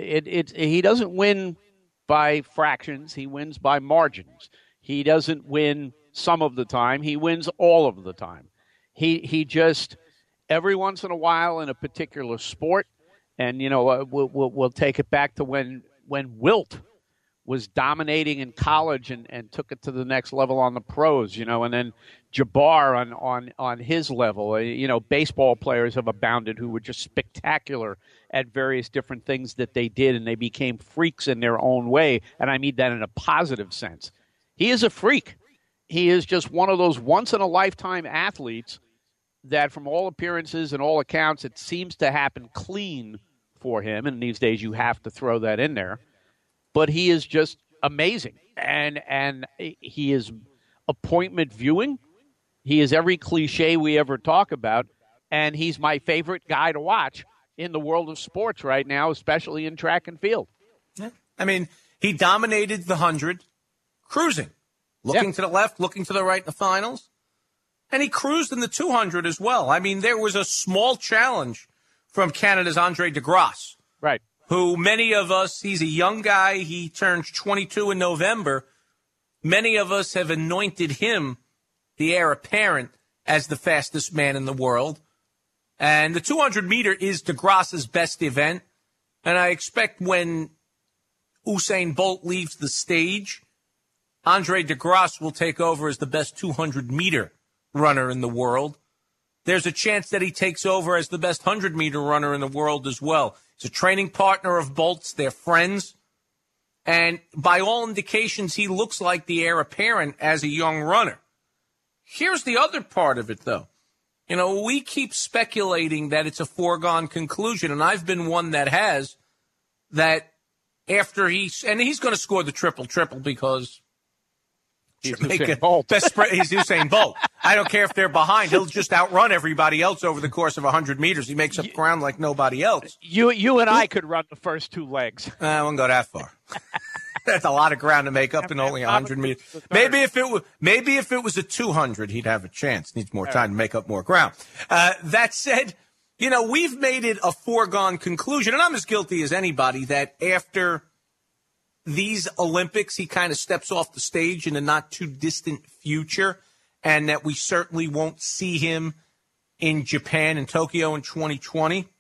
He doesn't win by fractions. He wins by margins. He doesn't win some of the time. He wins all of the time. He just, every once in a while in a particular sport, and, you know, we'll take it back to when Wilt was dominating in college and took it to the next level on the pros, you know, and then Jabbar on his level. You know, baseball players have abounded who were just spectacular at various different things that they did, and they became freaks in their own way, and I mean that in a positive sense. He is a freak. He is just one of those once-in-a-lifetime athletes that, from all appearances and all accounts, it seems to happen clean for him, and these days you have to throw that in there. But he is just amazing, and he is appointment viewing. He is every cliche we ever talk about, and he's my favorite guy to watch in the world of sports right now, especially in track and field. Yeah. I mean, he dominated the 100, cruising, looking to the left, looking to the right in the finals, and he cruised in the 200 as well. I mean, there was a small challenge from Canada's Andre DeGrasse. Right. Who many of us, he's a young guy, he turns 22 in November. Many of us have anointed him the heir apparent as the fastest man in the world. And the 200 meter is DeGrasse's best event. And I expect when Usain Bolt leaves the stage, Andre DeGrasse will take over as the best 200 meter runner in the world. There's a chance that he takes over as the best 100-meter runner in the world as well. He's a training partner of Bolt's. They're friends. And by all indications, he looks like the heir apparent as a young runner. Here's the other part of it, though. You know, we keep speculating that it's a foregone conclusion, and I've been one that has, that after he's going to score the triple-triple because he's Usain Bolt. He's Usain Bolt. I don't care if they're behind. He'll just outrun everybody else over the course of 100 meters. He makes up ground like nobody else. You and I could run the first 2 legs. I won't go that far. That's a lot of ground to make up in only 100 meters. Maybe if it was a 200, he'd have a chance. Needs more time to make up more ground. That said, you know, we've made it a foregone conclusion, and I'm as guilty as anybody, that after these Olympics, he kind of steps off the stage in a not too distant future, and that we certainly won't see him in Japan and Tokyo in 2020.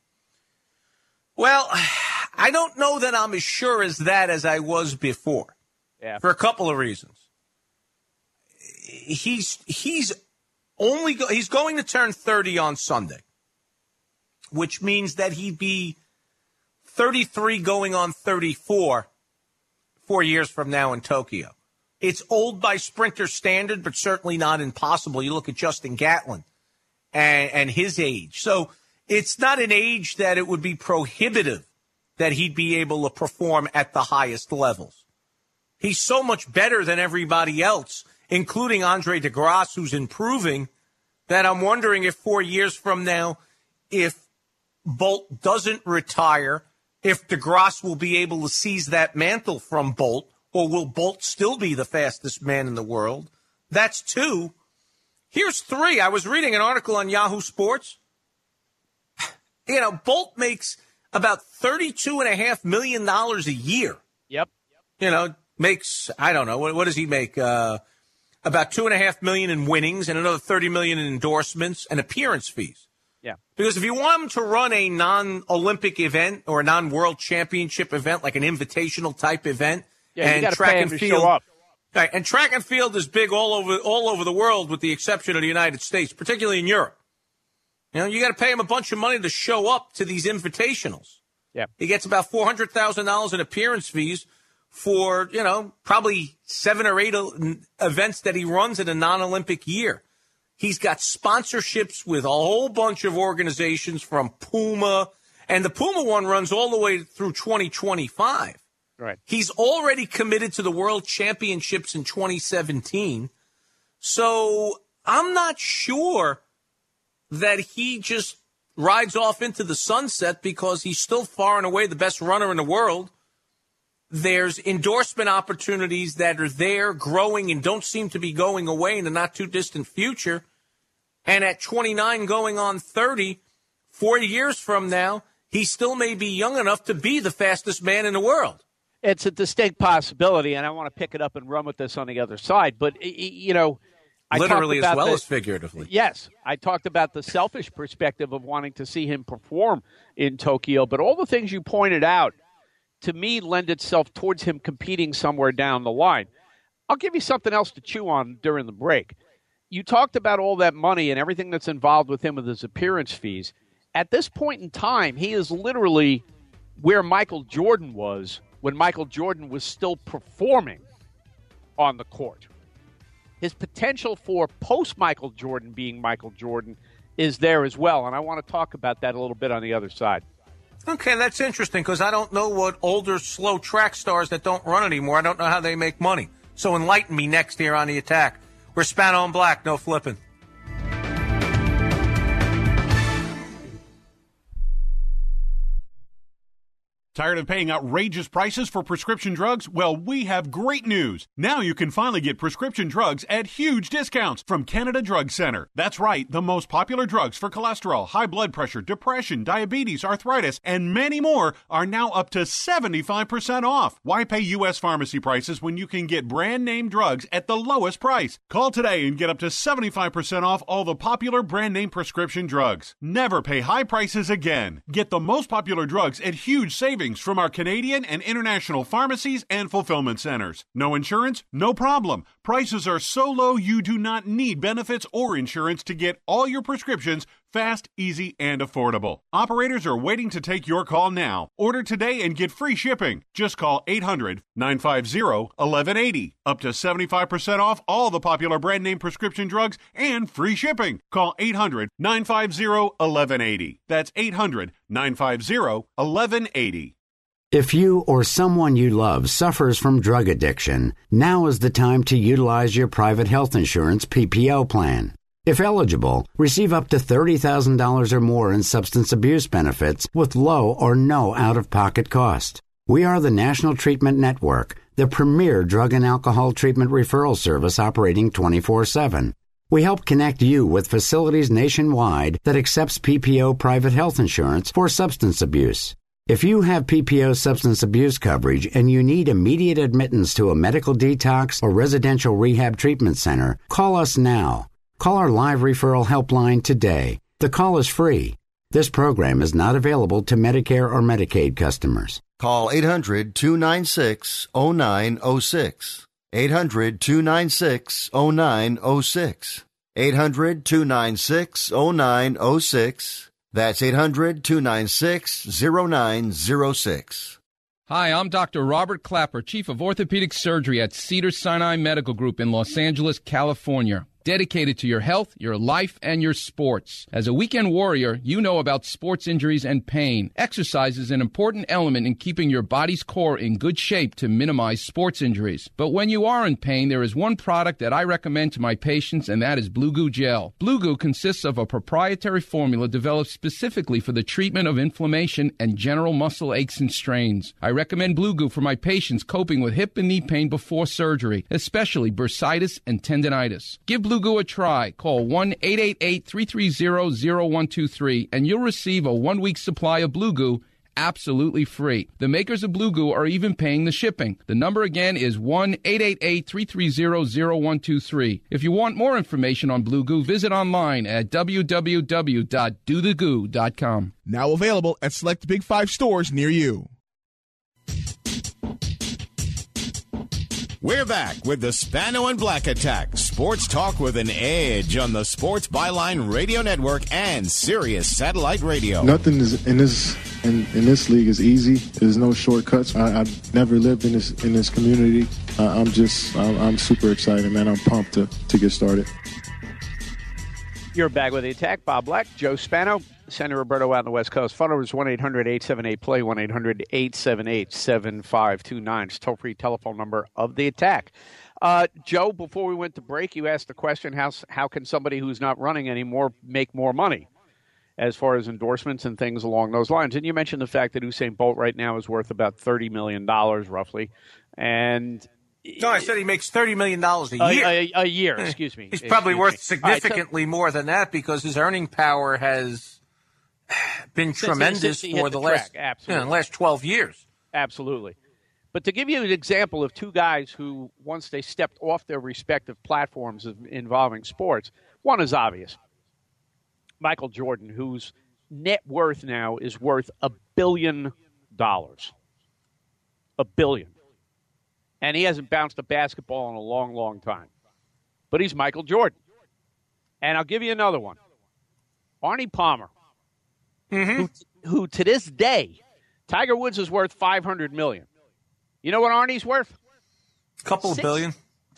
Well, I don't know that I'm as sure as that as I was before. Yeah. For a couple of reasons. He's going to turn 30 on Sunday, which means that he'd be 33 going on 34 4 years from now in Tokyo. It's old by sprinter standard, but certainly not impossible. You look at Justin Gatlin and his age. So it's not an age that it would be prohibitive that he'd be able to perform at the highest levels. He's so much better than everybody else, including Andre DeGrasse, who's improving, that I'm wondering if 4 years from now, if Bolt doesn't retire, if DeGrasse will be able to seize that mantle from Bolt, or will Bolt still be the fastest man in the world? That's 2. Here's 3. I was reading an article on Yahoo Sports. You know, Bolt makes about $32.5 million a year. Yep. You know, makes, I don't know, what does he make? About $2.5 million in winnings and another $30 million in endorsements and appearance fees. Yeah. Because if you want him to run a non-Olympic event or a non-World Championship event, like an invitational type event, and track and field, show up. Right, and track and field is big all over the world, with the exception of the United States, particularly in Europe. You know, you got to pay him a bunch of money to show up to these invitationals. Yeah, he gets about $400,000 in appearance fees, for, probably 7 or 8 events that he runs in a non-Olympic year. He's got sponsorships with a whole bunch of organizations from Puma, and the Puma one runs all the way through 2025. Right. He's already committed to the World Championships in 2017. So I'm not sure that he just rides off into the sunset because he's still far and away the best runner in the world. There's endorsement opportunities that are there, growing, and don't seem to be going away in the not-too-distant future. And at 29 going on 30, 4 years from now, he still may be young enough to be the fastest man in the world. It's a distinct possibility, and I want to pick it up and run with this on the other side. But, I literally as well as figuratively. Yes. I talked about the selfish perspective of wanting to see him perform in Tokyo, but all the things you pointed out, to me, lend itself towards him competing somewhere down the line. I'll give you something else to chew on during the break. You talked about all that money and everything that's involved with him with his appearance fees. At this point in time, he is literally where Michael Jordan was when Michael Jordan was still performing on the court. His potential for post-Michael Jordan being Michael Jordan is there as well, and I want to talk about that a little bit on the other side. Okay, that's interesting because I don't know what older, slow track stars that don't run anymore, I don't know how they make money. So enlighten me next here on The Attack. We're Spano and Black, no flipping. Tired of paying outrageous prices for prescription drugs? Well, we have great news. Now you can finally get prescription drugs at huge discounts from Canada Drug Center. That's right, the most popular drugs for cholesterol, high blood pressure, depression, diabetes, arthritis, and many more are now up to 75% off. Why pay U.S. pharmacy prices when you can get brand name drugs at the lowest price? Call today and get up to 75% off all the popular brand name prescription drugs. Never pay high prices again. Get the most popular drugs at huge savings from our Canadian and international pharmacies and fulfillment centers. No insurance? No problem. Prices are so low you do not need benefits or insurance to get all your prescriptions fast, easy, and affordable. Operators are waiting to take your call now. Order today and get free shipping. Just call 800-950-1180. Up to 75% off all the popular brand name prescription drugs and free shipping. Call 800-950-1180. That's 800-950-1180. If you or someone you love suffers from drug addiction, now is the time to utilize your private health insurance PPO plan. If eligible, receive up to $30,000 or more in substance abuse benefits with low or no out-of-pocket cost. We are the National Treatment Network, the premier drug and alcohol treatment referral service operating 24/7. We help connect you with facilities nationwide that accepts PPO private health insurance for substance abuse. If you have PPO substance abuse coverage and you need immediate admittance to a medical detox or residential rehab treatment center, call us now. Call our live referral helpline today. The call is free. This program is not available to Medicare or Medicaid customers. Call 800-296-0906. 800-296-0906. 800-296-0906. That's 800-296-0906. Hi, I'm Dr. Robert Clapper, Chief of Orthopedic Surgery at Cedars-Sinai Medical Group in Los Angeles, California. Dedicated to your health, your life, and your sports. As a weekend warrior, you know about sports injuries and pain. Exercise is an important element in keeping your body's core in good shape to minimize sports injuries. But when you are in pain, there is one product that I recommend to my patients, and that is Blue Goo Gel. Blue Goo consists of a proprietary formula developed specifically for the treatment of inflammation and general muscle aches and strains. I recommend Blue Goo for my patients coping with hip and knee pain before surgery, especially bursitis and tendinitis. Give Blue Goo a try. Call 1-888-330-0123 and you'll receive a 1-week supply of Blue Goo absolutely free. The makers of Blue Goo are even paying the shipping. The number again is 1-888-330-0123. If you want more information on Blue Goo, visit online at www.dothegoo.com. Now available at select Big 5 stores near you. We're back with the Spano and Black Attack. Sports talk with an edge on the Sports Byline Radio Network and Sirius Satellite Radio. Nothing is in this in this league is easy. There's no shortcuts. I've never lived in this community. I'm super excited, man. I'm pumped to get started. You're back with the attack. Bob Black, Joe Spano, Senator Roberto out on the West Coast. Phone number is 1-800-878-PLAY, 1-800-878-7529. It's toll-free telephone number of the attack. Joe, before we went to break, you asked the question, how can somebody who's not running anymore make more money as far as endorsements and things along those lines? And you mentioned the fact that Usain Bolt right now is worth about $30 million roughly. And no, I said he makes $30 million a year. A year, excuse me. He's probably worth significantly more than that because his earning power has been tremendous for the last 12 years. Absolutely. But to give you an example of two guys who, once they stepped off their respective platforms involving sports, one is obvious. Michael Jordan, whose net worth now is worth $1 billion. $1 billion. And he hasn't bounced a basketball in a long, long time. But he's Michael Jordan. And I'll give you another one. Arnie Palmer, who to this day, Tiger Woods is worth $500 million. You know what Arnie's worth? A couple of billion.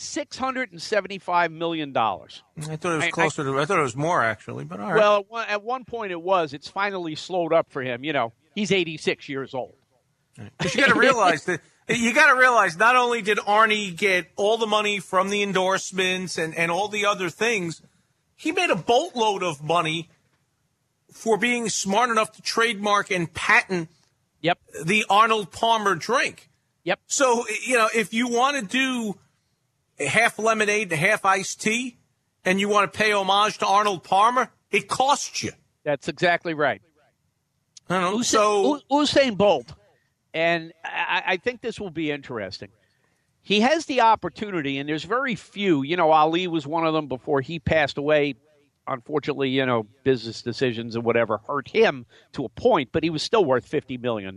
$675 million. I thought it was closer to. I thought it was more actually, but all right. Well, at one point it was. It's finally slowed up for him. You know, he's 86 years old. But you got to realize that. You got to realize not only did Arnie get all the money from the endorsements and all the other things, he made a boatload of money for being smart enough to trademark and patent the Arnold Palmer drink. Yep. So, you know, if you want to do a half lemonade and half iced tea and you want to pay homage to Arnold Palmer, it costs you. That's exactly right. I don't know. Usain Bolt. And I think this will be interesting. He has the opportunity, and there's very few. You know, Ali was one of them before he passed away. Unfortunately, you know, business decisions and whatever hurt him to a point, but he was still worth $50 million.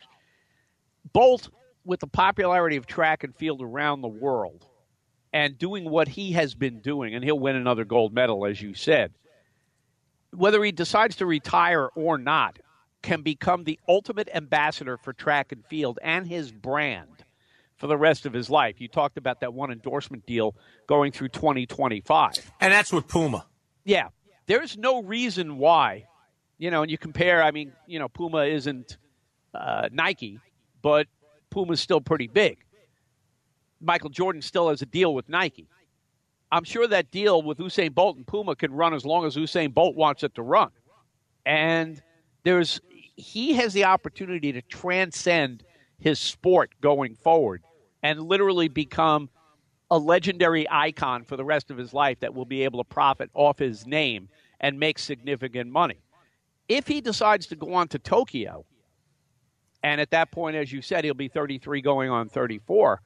Bolt, with the popularity of track and field around the world and doing what he has been doing, and he'll win another gold medal, as you said, whether he decides to retire or not, can become the ultimate ambassador for track and field and his brand for the rest of his life. You talked about that one endorsement deal going through 2025. And that's with Puma. Yeah. There's no reason why, you know, and you compare, I mean, you know, Puma isn't Nike, but Puma's still pretty big. Michael Jordan still has a deal with Nike. I'm sure that deal with Usain Bolt and Puma can run as long as Usain Bolt wants it to run. And he has the opportunity to transcend his sport going forward and literally become a legendary icon for the rest of his life that will be able to profit off his name and make significant money. If he decides to go on to Tokyo, and at that point, as you said, he'll be 33 going on 34,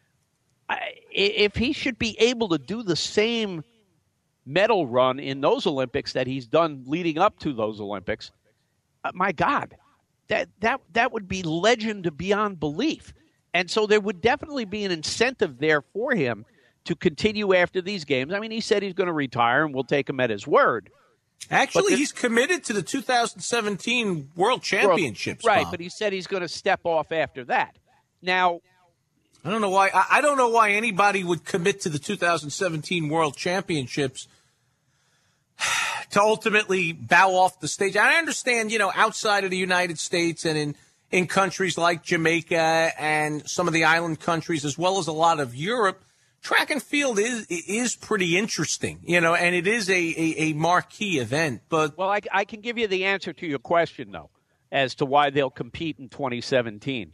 if he should be able to do the same medal run in those Olympics that he's done leading up to those Olympics, my God, that would be legend beyond belief. And so there would definitely be an incentive there for him to continue after these games. I mean, he said he's going to retire, and we'll take him at his word. Actually, he's committed to the 2017 World Championships. Right, Bob. but he said he's going to step off after that. Now, I don't know why. I don't know why anybody would commit to the 2017 World Championships to ultimately bow off the stage. I understand, you know, outside of the United States and in countries like Jamaica and some of the island countries, as well as a lot of Europe, track and field is pretty interesting, you know, and it is a marquee event. But well, I can give you the answer to your question, though, as to why they'll compete in 2017.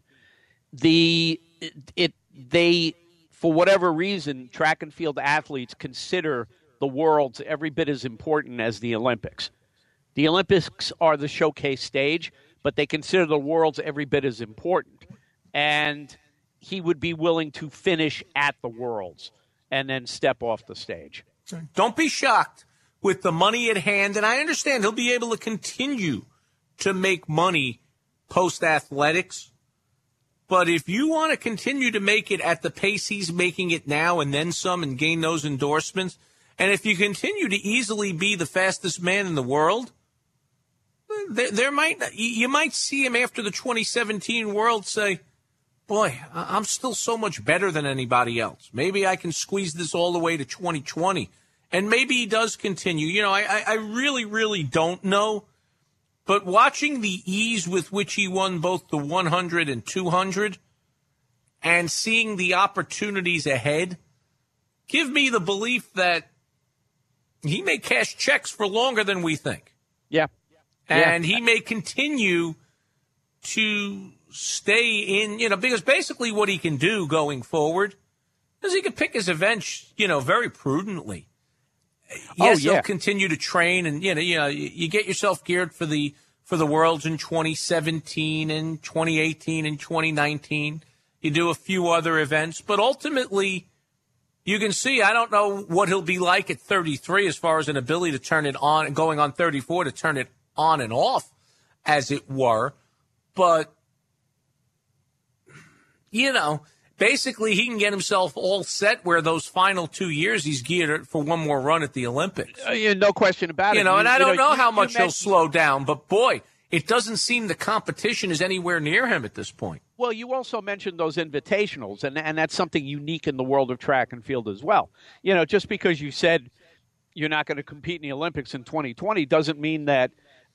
They, for whatever reason, track and field athletes consider the Worlds every bit as important as the Olympics. The Olympics are the showcase stage, but they consider the Worlds every bit as important. And he would be willing to finish at the Worlds and then step off the stage. Don't be shocked with the money at hand. And I understand he'll be able to continue to make money post-athletics. But if you want to continue to make it at the pace he's making it now and then some and gain those endorsements, and if you continue to easily be the fastest man in the world, You might see him after the 2017 World say, boy, I'm still so much better than anybody else. Maybe I can squeeze this all the way to 2020. And maybe he does continue. You know, I really, really don't know. But watching the ease with which he won both the 100 and 200 and seeing the opportunities ahead give me the belief that he may cash checks for longer than we think. Yeah. And he may continue to stay in, because basically what he can do going forward is he can pick his events, very prudently. Yes, he'll continue to train and, you get yourself geared for the Worlds in 2017 and 2018 and 2019. You do a few other events, but ultimately you can see, I don't know what he'll be like at 33 as far as an ability to turn it on and going on 34 to turn it on and off, as it were. But, basically he can get himself all set where those final 2 years he's geared for one more run at the Olympics. No question about it. And I don't know how much he'll slow down, but boy, it doesn't seem the competition is anywhere near him at this point. Well, you also mentioned those invitationals, and that's something unique in the world of track and field as well. Just because you said you're not going to compete in the Olympics in 2020 doesn't mean that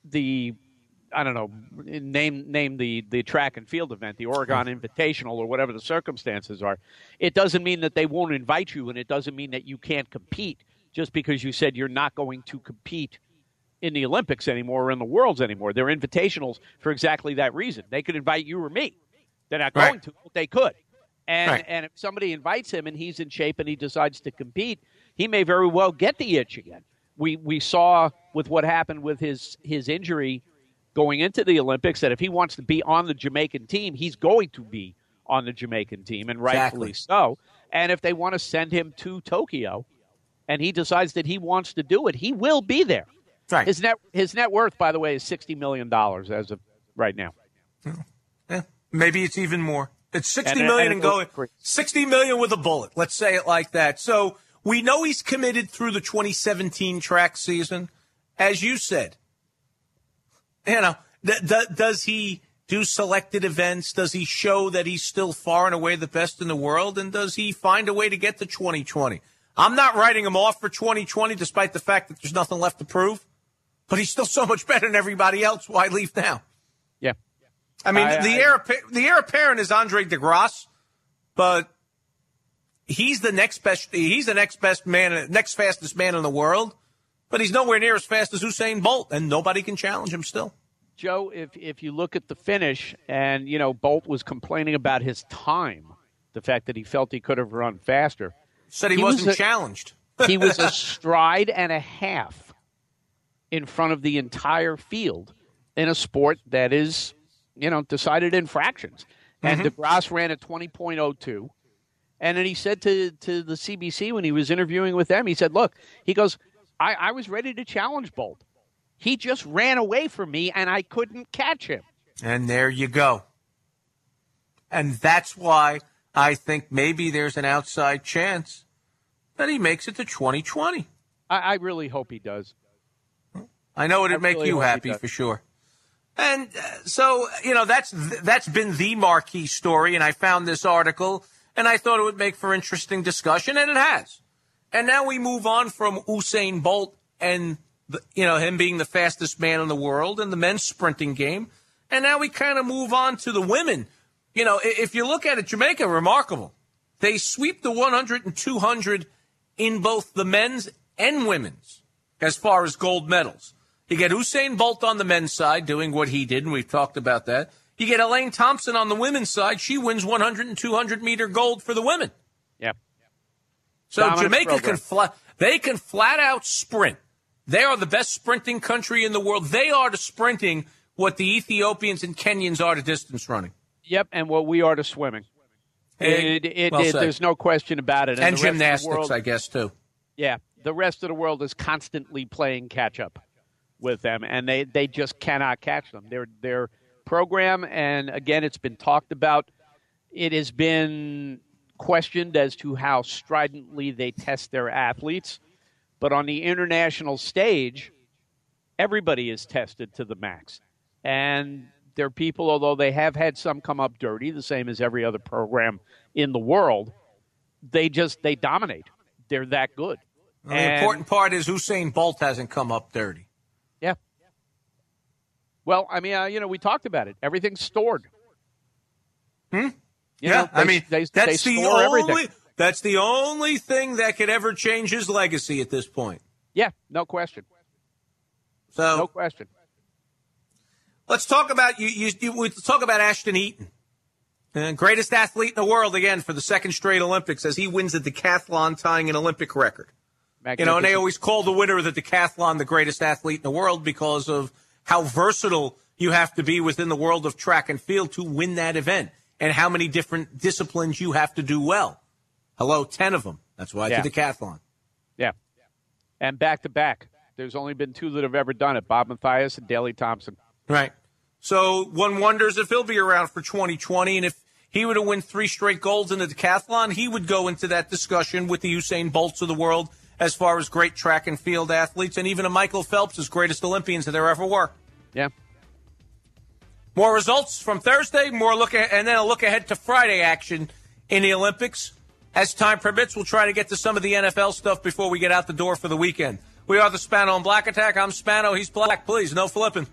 name the track and field event, the Oregon Invitational or whatever the circumstances are. It doesn't mean that they won't invite you, and it doesn't mean that you can't compete just because you said you're not going to compete in the Olympics anymore or in the Worlds anymore. They're invitationals for exactly that reason. They could invite you or me. They're not going to, but they could. And if somebody invites him and he's in shape and he decides to compete, he may very well get the itch again. We saw with what happened with his injury going into the Olympics that if he wants to be on the Jamaican team, he's going to be on the Jamaican team, and rightfully so. And if they want to send him to Tokyo and he decides that he wants to do it, he will be there. Right. His net worth, by the way, is $60 million as of right now. Yeah, maybe it's even more. It's $60 million and going $60 million with a bullet. Let's say it like that. So we know he's committed through the 2017 track season, as you said. Does he do selected events? Does he show that he's still far and away the best in the world? And does he find a way to get to 2020? I'm not writing him off for 2020, despite the fact that there's nothing left to prove. But he's still so much better than everybody else. Why leave now? Yeah. I mean, the heir apparent is Andre DeGrasse, but he's the next best man, next fastest man in the world. But he's nowhere near as fast as Usain Bolt, and nobody can challenge him still. Joe, if you look at the finish, and, Bolt was complaining about his time, the fact that he felt he could have run faster. Said he wasn't challenged. He was a stride and a half in front of the entire field in a sport that is, decided in fractions. And DeGrasse ran at 20.02. And then he said to the CBC when he was interviewing with them, he said, look, he goes, I was ready to challenge Bolt. He just ran away from me, and I couldn't catch him. And there you go. And that's why I think maybe there's an outside chance that he makes it to 2020. I really hope he does. I know it'd make you happy for sure. And so, that's been the marquee story, and I found this article, and I thought it would make for interesting discussion, and it has. And now we move on from Usain Bolt and, him being the fastest man in the world and the men's sprinting game. And now we kind of move on to the women. If you look at it, Jamaica, remarkable. They sweep the 100 and 200 in both the men's and women's as far as gold medals. You get Usain Bolt on the men's side doing what he did, and we've talked about that. You get Elaine Thompson on the women's side. She wins 100 and 200 meter gold for the women. Yeah. So dominant Jamaica can flat out sprint. They are the best sprinting country in the world. They are to sprinting what the Ethiopians and Kenyans are to distance running. Yep, and what we are to swimming. There's no question about it. And gymnastics, I guess, too. Yeah, the rest of the world is constantly playing catch-up with them, and they just cannot catch them. Their program, and again, it's been talked about, it has been questioned as to how stridently they test their athletes. But on the international stage, Everybody is tested to the max. And there are people, although they have had some come up dirty, the same as every other program in the world, they dominate. They're that good. Well, the important part is Usain Bolt hasn't come up dirty. Yeah. Well, I mean, we talked about it. Everything's stored. That's the only thing that could ever change his legacy at this point. Yeah, no question. So, no question. Let's talk about we talk about Ashton Eaton, greatest athlete in the world again for the second straight Olympics as he wins the decathlon, tying an Olympic record. And they always call the winner of the decathlon the greatest athlete in the world because of how versatile you have to be within the world of track and field to win that event, and how many different disciplines you have to do well. 10 of them. That's why it's a decathlon. Yeah, and back to back. There's only been 2 that have ever done it: Bob Mathias and Daley Thompson. Right. So one wonders if he'll be around for 2020, and if he were to win 3 straight golds in the decathlon, he would go into that discussion with the Usain Bolts of the world as far as great track and field athletes, and even a Michael Phelps as greatest Olympians that there ever were. Yeah. More results from Thursday, and then a look ahead to Friday action in the Olympics. As time permits, we'll try to get to some of the NFL stuff before we get out the door for the weekend. We are the Spano and Black Attack. I'm Spano. He's Black. Please, no flipping.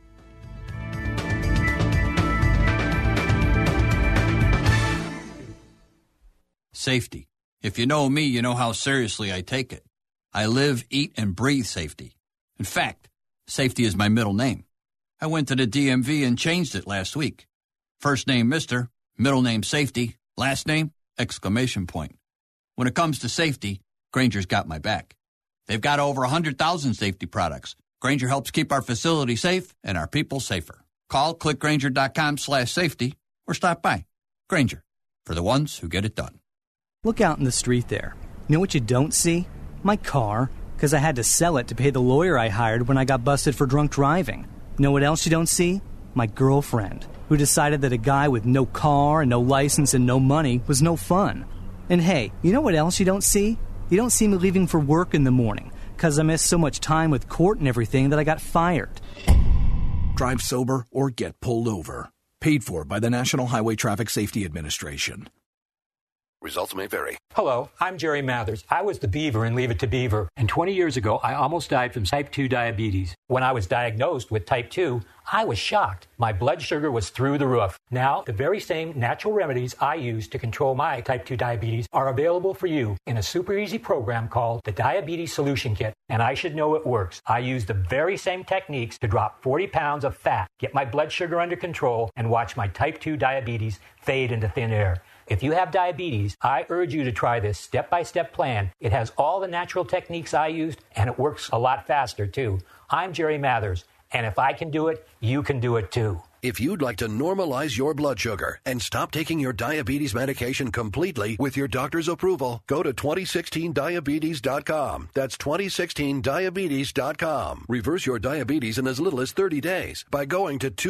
Safety. If you know me, you know how seriously I take it. I live, eat, and breathe safety. In fact, safety is my middle name. I went to the DMV and changed it last week. First name, Mr., middle name, Safety, last name, exclamation point. When it comes to safety, Grainger's got my back. They've got over 100,000 safety products. Grainger helps keep our facility safe and our people safer. Call clickgrainger.com/safety or stop by. Grainger, for the ones who get it done. Look out in the street there. You know what you don't see? My car, because I had to sell it to pay the lawyer I hired when I got busted for drunk driving. You know what else you don't see? My girlfriend, who decided that a guy with no car and no license and no money was no fun. And hey, you know what else you don't see? You don't see me leaving for work in the morning, because I missed so much time with court and everything that I got fired. Drive sober or get pulled over. Paid for by the National Highway Traffic Safety Administration. Results may vary. Hello, I'm Jerry Mathers. I was the Beaver in Leave It to Beaver, and 20 years ago, I almost died from type 2 diabetes. When I was diagnosed with type 2, I was shocked. My blood sugar was through the roof. Now, the very same natural remedies I use to control my type 2 diabetes are available for you in a super easy program called the Diabetes Solution Kit, and I should know it works. I use the very same techniques to drop 40 pounds of fat, get my blood sugar under control, and watch my type 2 diabetes fade into thin air. If you have diabetes, I urge you to try this step-by-step plan. It has all the natural techniques I used, and it works a lot faster, too. I'm Jerry Mathers, and if I can do it, you can do it, too. If you'd like to normalize your blood sugar and stop taking your diabetes medication completely with your doctor's approval, go to 2016diabetes.com. That's 2016diabetes.com. Reverse your diabetes in as little as 30 days by going to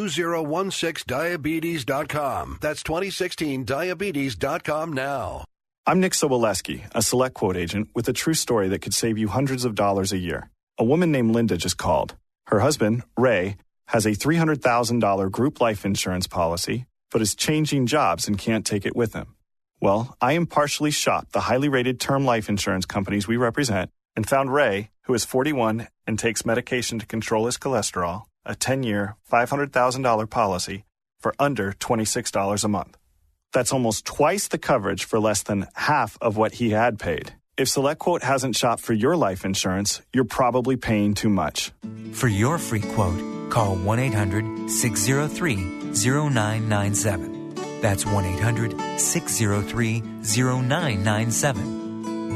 2016diabetes.com. That's 2016diabetes.com now. I'm Nick Soboleski, a Select Quote agent with a true story that could save you hundreds of dollars a year. A woman named Linda just called. Her husband, Ray, has a $300,000 group life insurance policy, but is changing jobs and can't take it with him. Well, I impartially shopped the highly rated term life insurance companies we represent and found Ray, who is 41 and takes medication to control his cholesterol, a 10-year, $500,000 policy for under $26 a month. That's almost twice the coverage for less than half of what he had paid. If SelectQuote hasn't shopped for your life insurance, you're probably paying too much. For your free quote, call 1-800-603-0997. That's 1-800-603-0997.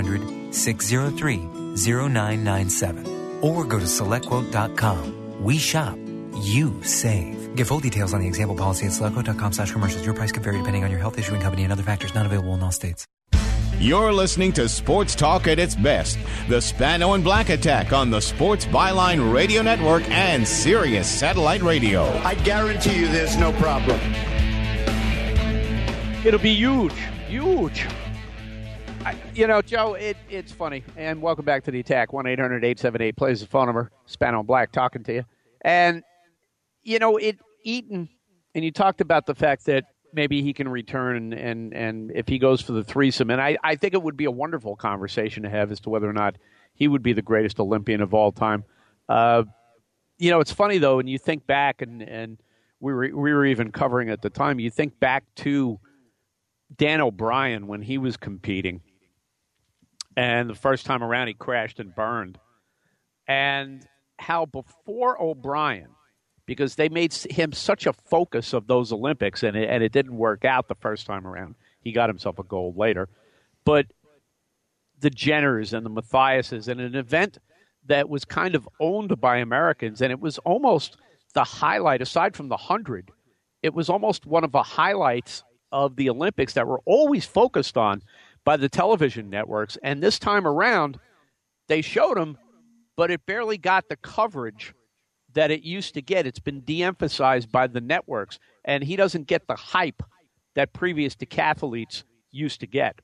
1-800-603-0997. Or go to SelectQuote.com. We shop. You save. Get full details on the example policy at SelectQuote.com/commercials. Your price could vary depending on your health, issuing company, and other factors not available in all states. You're listening to Sports Talk at its best. The Spano and Black Attack on the Sports Byline Radio Network and Sirius Satellite Radio. I guarantee you there's no problem. It'll be huge. Huge. Joe, it's funny. And welcome back to the Attack. 1-800-878 plays the phone number. Spano and Black talking to you. And, Eaton, and you talked about the fact that maybe he can return and if he goes for the threesome. And I think it would be a wonderful conversation to have as to whether or not he would be the greatest Olympian of all time. It's funny, though, and you think back, and we were even covering at the time, you think back to Dan O'Brien when he was competing. And the first time around, he crashed and burned. And how before O'Brien, because they made him such a focus of those Olympics, and it didn't work out the first time around. He got himself a gold later. But the Jenners and the Mathiases, and an event that was kind of owned by Americans, and it was almost the highlight, aside from the 100, it was almost one of the highlights of the Olympics that were always focused on by the television networks. And this time around, they showed him, but it barely got the coverage that it used to get. It's been de-emphasized by the networks, and he doesn't get the hype that previous decathletes used to get.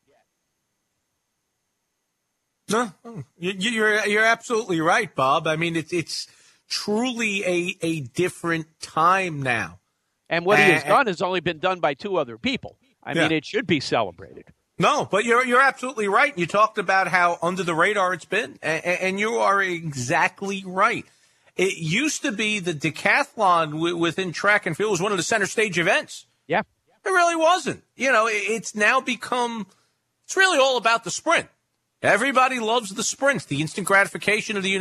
No, you're absolutely right, Bob. I mean, it's truly a different time now. And what he has done has only been done by two other people. I mean, it should be celebrated. No, but you're absolutely right. You talked about how under the radar it's been, and you are exactly right. It used to be the decathlon within track and field was one of the center stage events. Yeah. It really wasn't. It's now become, it's really all about the sprint. Everybody loves the sprints, the instant gratification of the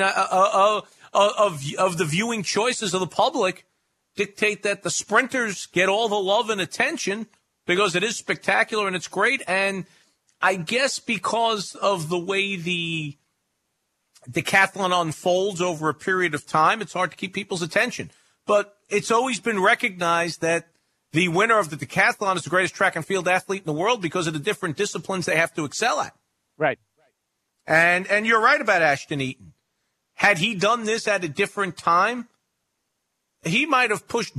of the viewing choices of the public dictate that the sprinters get all the love and attention because it is spectacular and it's great. And I guess because of the way the decathlon unfolds over a period of time, it's hard to keep people's attention. But it's always been recognized that the winner of the decathlon is the greatest track and field athlete in the world because of the different disciplines they have to excel at. Right. And you're right about Ashton Eaton. Had he done this at a different time, he might have pushed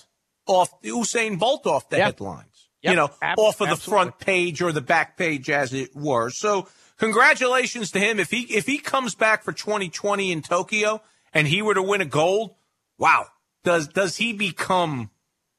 Usain Bolt off the headlines. Yep. Off of the front page or the back page, as it were. So congratulations to him. If he comes back for 2020 in Tokyo and he were to win a gold, wow, does he become,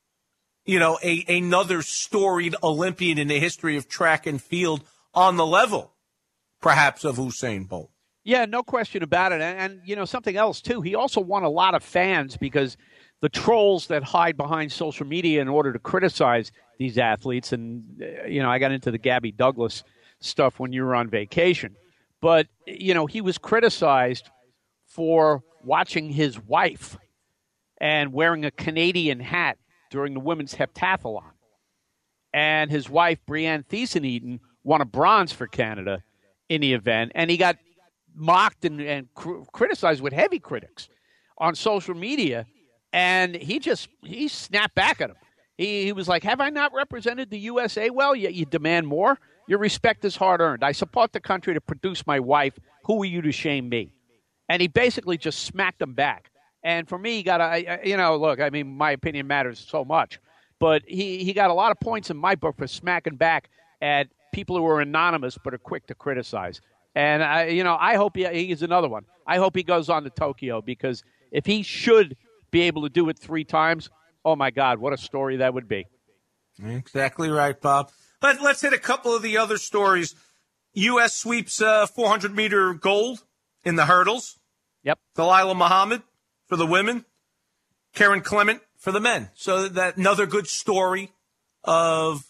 another storied Olympian in the history of track and field on the level, perhaps, of Usain Bolt? Yeah, no question about it. And something else, too. He also won a lot of fans because the trolls that hide behind social media in order to criticize these athletes. And, I got into the Gabby Douglas stuff when you were on vacation. But, he was criticized for watching his wife and wearing a Canadian hat during the women's heptathlon. And his wife, Brianne Thiessen-Eaton, won a bronze for Canada in the event. And he got mocked and criticized with heavy critics on social media. And he snapped back at him. He was like, have I not represented the USA well? Yet you demand more? Your respect is hard-earned. I support the country to produce my wife. Who are you to shame me? And he basically just smacked him back. And for me, he got look, I mean, my opinion matters so much. But he got a lot of points in my book for smacking back at people who are anonymous but are quick to criticize. And, I hope he's another one. I hope he goes on to Tokyo because if he should be able to do it 3 times, oh, my God, what a story that would be. Exactly right, Bob. Let's hit a couple of the other stories. U.S. sweeps 400-meter gold in the hurdles. Yep. Delilah Muhammad for the women. Karen Clement for the men. So that another good story of,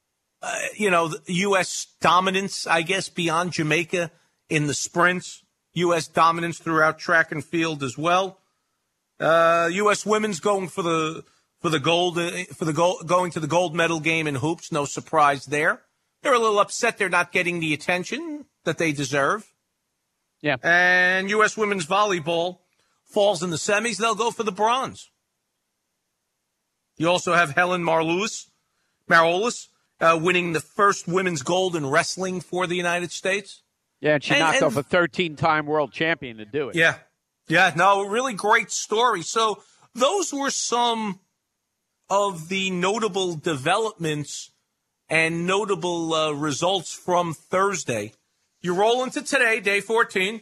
U.S. dominance, I guess, beyond Jamaica in the sprints. U.S. dominance throughout track and field as well. U.S. women's going for the gold, going to the gold medal game in hoops. No surprise there. They're a little upset they're not getting the attention that they deserve. Yeah. And U.S. women's volleyball falls in the semis. They'll go for the bronze. You also have Helen Maroulis winning the first women's gold in wrestling for the United States. Yeah, and she knocked off a 13-time world champion to do it. Yeah. Yeah, no, really great story. So those were some of the notable developments and notable results from Thursday. You roll into today, day 14.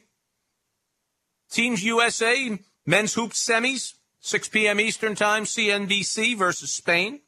Teams USA, men's hoops semis, 6 p.m. Eastern Time, CNBC versus Spain.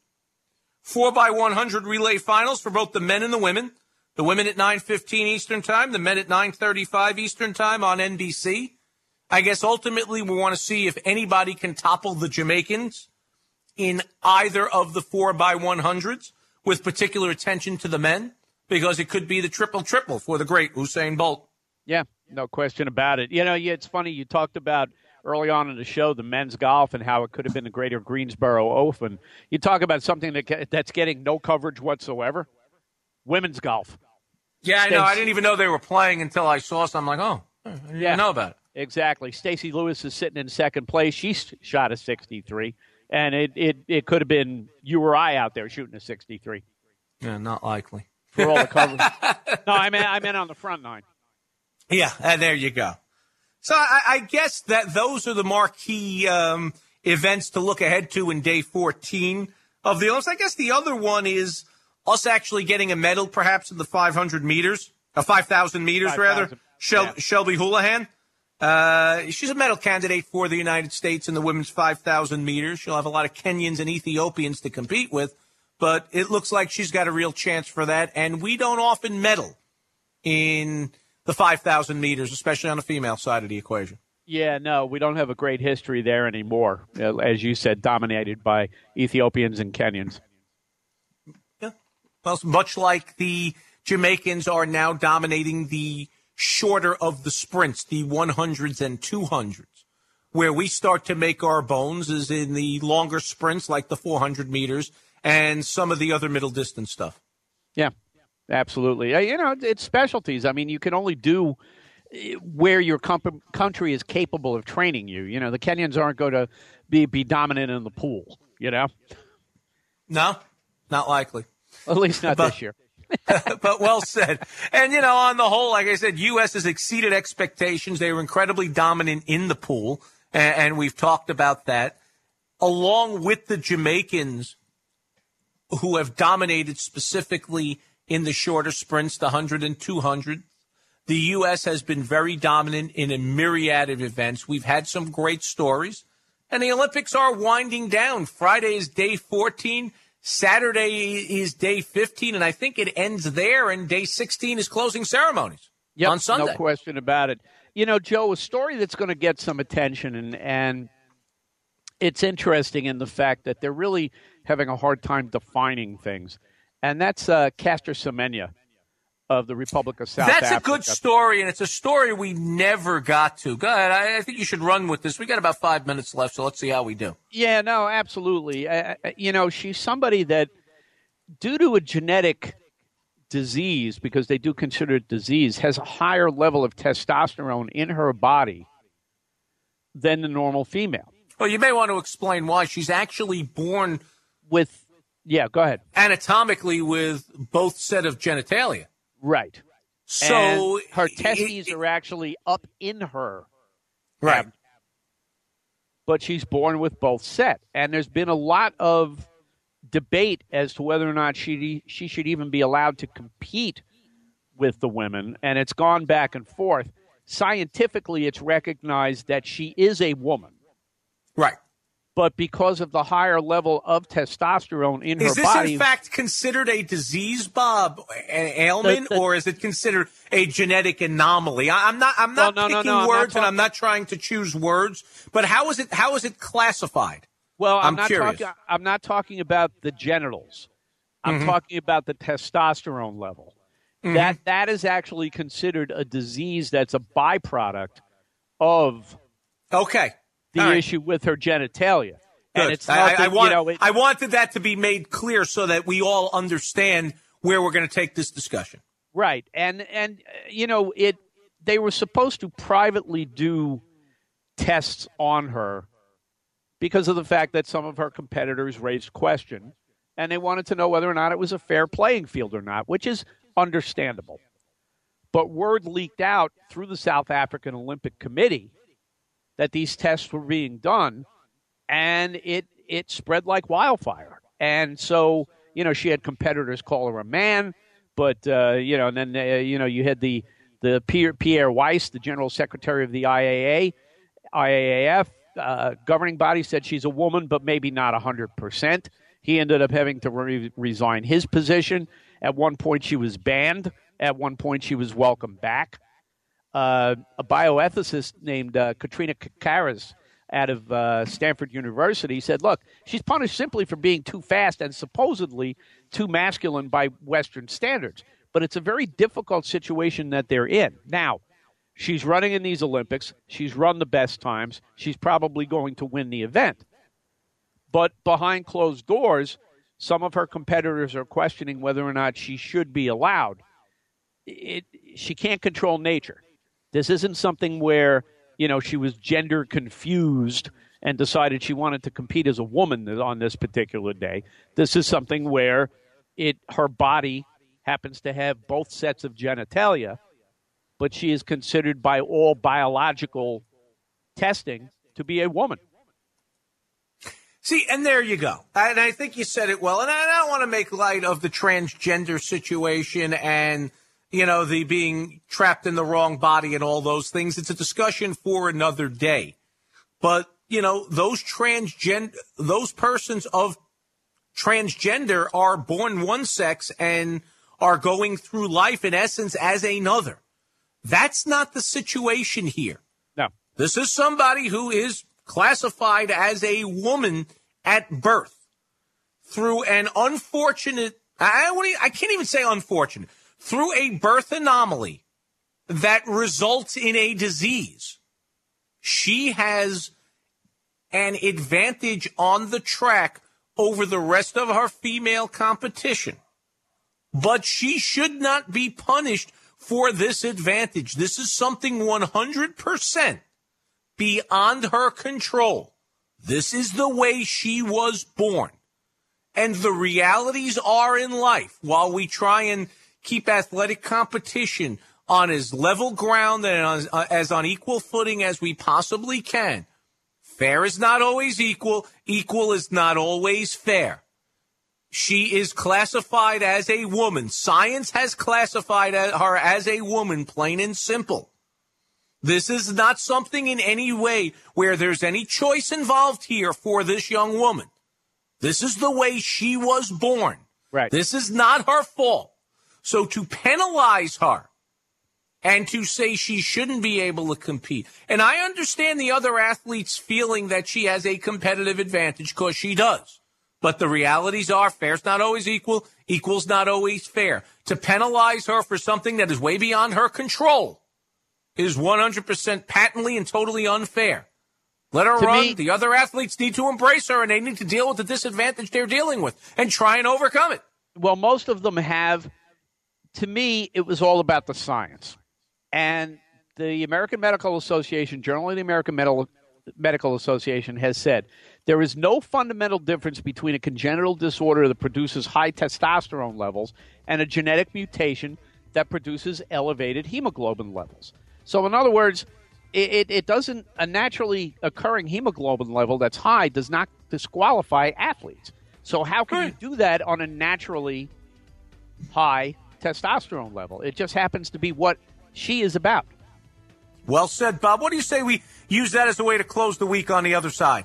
4x100 relay finals for both the men and the women. The women at 9:15 Eastern Time, the men at 9:35 Eastern Time on NBC. I guess ultimately we want to see if anybody can topple the Jamaicans in either of the 4x100s, with particular attention to the men, because it could be the triple-triple for the great Usain Bolt. Yeah, no question about it. It's funny, you talked about early on in the show the men's golf and how it could have been the Greater Greensboro Open. You talk about something that's getting no coverage whatsoever. Women's golf. Yeah, I know. I didn't even know they were playing until I saw some. I'm like, oh, I didn't even know about it. Exactly. Stacey Lewis is sitting in second place. She shot a 63, and it could have been you or I out there shooting a 63. Yeah, not likely. For all the coverage. No, I meant on the front nine. Yeah, and there you go. So I guess that those are the marquee events to look ahead to in day 14 of the Olympics. I guess the other one is us actually getting a medal, perhaps in the 500 meters, 5,000 meters 5, rather. Shelby Houlihan. She's a medal candidate for the United States in the women's 5,000 meters. She'll have a lot of Kenyans and Ethiopians to compete with, but it looks like she's got a real chance for that. And we don't often medal in the 5,000 meters, especially on the female side of the equation. Yeah, no, we don't have a great history there anymore. As you said, dominated by Ethiopians and Kenyans. Yeah. Well, much like the Jamaicans are now dominating the shorter of the sprints, the 100s and 200s. Where we start to make our bones is in the longer sprints like the 400 meters and some of the other middle distance stuff. Yeah. Absolutely. It's specialties. I mean, you can only do where your country is capable of training you. The Kenyans aren't going to be dominant in the pool, No, not likely. At least not this year. But well said. And, on the whole, like I said, U.S. has exceeded expectations. They were incredibly dominant in the pool, and we've talked about that. Along with the Jamaicans, who have dominated specifically in the shorter sprints, the 100 and 200. The U.S. has been very dominant in a myriad of events. We've had some great stories. And the Olympics are winding down. Friday is day 14. Saturday is day 15. And I think it ends there. And day 16 is closing ceremonies on Sunday. No question about it. Joe, a story that's going to get some attention. And it's interesting in the fact that they're really having a hard time defining things. And that's Caster Semenya of the Republic of South Africa. That's a good story, and it's a story we never got to. Go ahead. I think you should run with this. We got about 5 minutes left, so let's see how we do. Yeah, no, absolutely. She's somebody that, due to a genetic disease, because they do consider it disease, has a higher level of testosterone in her body than the normal female. Well, you may want to explain why. She's actually born with... Yeah, go ahead. Anatomically with both set of genitalia. Right. So and her testes are actually up in her. Right. But she's born with both set. And there's been a lot of debate as to whether or not she should even be allowed to compete with the women. And it's gone back and forth. Scientifically, it's recognized that she is a woman. Right. But because of the higher level of testosterone in her body... Is this, in fact, considered a disease, Bob, an ailment, or is it considered a genetic anomaly? I'm not picking words, and I'm not trying to choose words, but how is it classified? Well, I'm not talking about the genitals. I'm talking about the testosterone level. Mm-hmm. That is actually considered a disease that's a byproduct of... Okay. The issue with her genitalia. Good. And it's nothing, I wanted that to be made clear so that we all understand where we're going to take this discussion. Right. And they were supposed to privately do tests on her because of the fact that some of her competitors raised questions, and they wanted to know whether or not it was a fair playing field or not, which is understandable. But word leaked out through the South African Olympic Committee that these tests were being done, and it spread like wildfire. And so, she had competitors call her a man, but, and then, you had the Pierre Weiss, the general secretary of the IAAF, governing body, said she's a woman, but maybe not 100%. He ended up having to resign his position. At one point, she was banned. At one point, she was welcomed back. A bioethicist named Katrina Kakaras out of Stanford University said, look, she's punished simply for being too fast and supposedly too masculine by Western standards. But it's a very difficult situation that they're in. Now, she's running in these Olympics. She's run the best times. She's probably going to win the event. But behind closed doors, some of her competitors are questioning whether or not she should be allowed. She can't control nature. This isn't something where, she was gender confused and decided she wanted to compete as a woman on this particular day. This is something where her body happens to have both sets of genitalia, but she is considered by all biological testing to be a woman. See, and there you go. And I think you said it well. And I don't want to make light of the transgender situation and, the being trapped in the wrong body and all those things. It's a discussion for another day. But, those persons of transgender are born one sex and are going through life, in essence, as another. That's not the situation here. No. This is somebody who is classified as a woman at birth through an unfortunate, I can't even say unfortunate, through a birth anomaly that results in a disease. She has an advantage on the track over the rest of her female competition. But she should not be punished for this advantage. This is something 100% beyond her control. This is the way she was born. And the realities are in life, while we try and keep athletic competition on as level ground and as on equal footing as we possibly can, fair is not always equal. Equal is not always fair. She is classified as a woman. Science has classified her as a woman, plain and simple. This is not something in any way where there's any choice involved here for this young woman. This is the way she was born. Right. This is not her fault. So to penalize her and to say she shouldn't be able to compete, and I understand the other athletes feeling that she has a competitive advantage because she does. But the realities are fair's not always equal, equal's not always fair. To penalize her for something that is way beyond her control is 100% patently and totally unfair. Let her run. The other athletes need to embrace her, and they need to deal with the disadvantage they're dealing with and try and overcome it. Well, most of them have. To me, it was all about the science. And the American Medical Association, Journal of the American Medical Association, has said there is no fundamental difference between a congenital disorder that produces high testosterone levels and a genetic mutation that produces elevated hemoglobin levels. So, in other words, it doesn't, a naturally occurring hemoglobin level that's high does not disqualify athletes. So how can you do that on a naturally high testosterone level? It just happens to be what she is about. Well said, Bob. What do you say we use that as a way to close the week on the other side?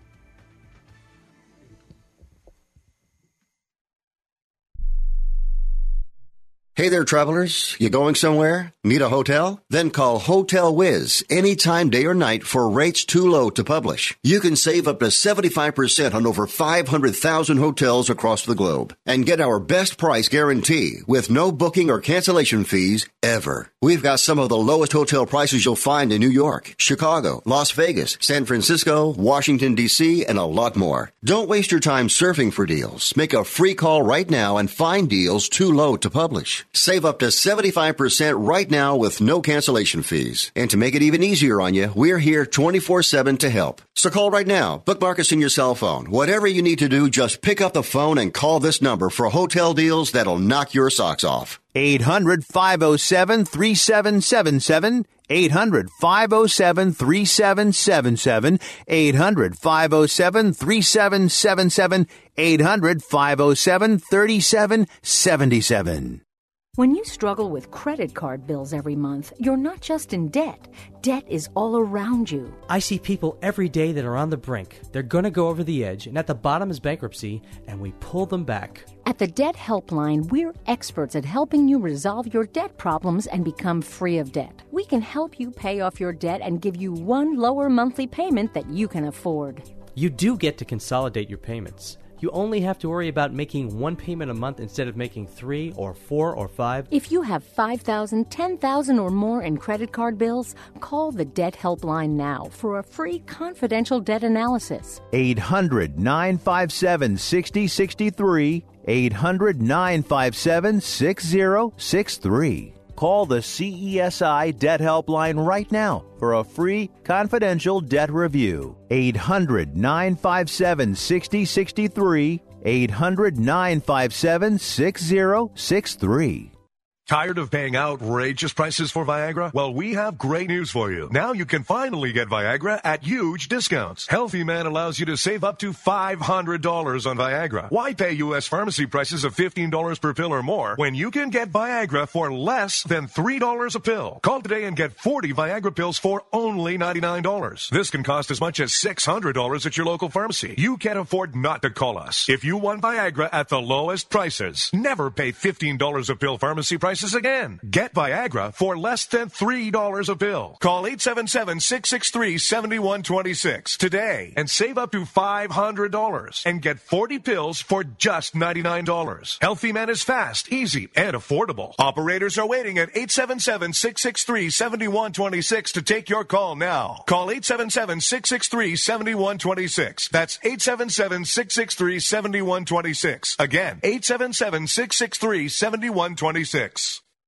Hey there, travelers. You going somewhere? Need a hotel? Then call Hotel Wiz anytime, day or night, for rates too low to publish. You can save up to 75% on over 500,000 hotels across the globe and get our best price guarantee with no booking or cancellation fees ever. We've got some of the lowest hotel prices you'll find in New York, Chicago, Las Vegas, San Francisco, Washington, D.C., and a lot more. Don't waste your time surfing for deals. Make a free call right now and find deals too low to publish. Save up to 75% right now with no cancellation fees. And to make it even easier on you, we're here 24/7 to help. So call right now. Bookmark us in your cell phone. Whatever you need to do, just pick up the phone and call this number for hotel deals that'll knock your socks off. 800-507-3777. 800-507-3777. 800-507-3777. 800-507-3777. When you struggle with credit card bills every month, you're not just in debt. Debt is all around you. I see people every day that are on the brink. They're going to go over the edge, and at the bottom is bankruptcy, and we pull them back. At the Debt Helpline, we're experts at helping you resolve your debt problems and become free of debt. We can help you pay off your debt and give you one lower monthly payment that you can afford. You do get to consolidate your payments. You only have to worry about making one payment a month instead of making 3 or 4 or 5. If you have $5,000, $10,000 or more in credit card bills, call the Debt Helpline now for a free confidential debt analysis. 800-957-6063. 800-957-6063. Call the CESI Debt Helpline right now for a free confidential debt review. 800-957-6063. 800-957-6063. Tired of paying outrageous prices for Viagra? Well, we have great news for you. Now you can finally get Viagra at huge discounts. Healthy Man allows you to save up to $500 on Viagra. Why pay U.S. pharmacy prices of $15 per pill or more when you can get Viagra for less than $3 a pill? Call today and get 40 Viagra pills for only $99. This can cost as much as $600 at your local pharmacy. You can't afford not to call us. If you want Viagra at the lowest prices, never pay $15 a pill pharmacy prices again. Get Viagra for less than $3 a pill. Call 877-663-7126 today and save up to $500 and get 40 pills for just $99. Healthy Man is fast, easy, and affordable. Operators are waiting at 877-663-7126 to take your call now. Call 877-663-7126. That's 877-663-7126. Again, 877-663-7126.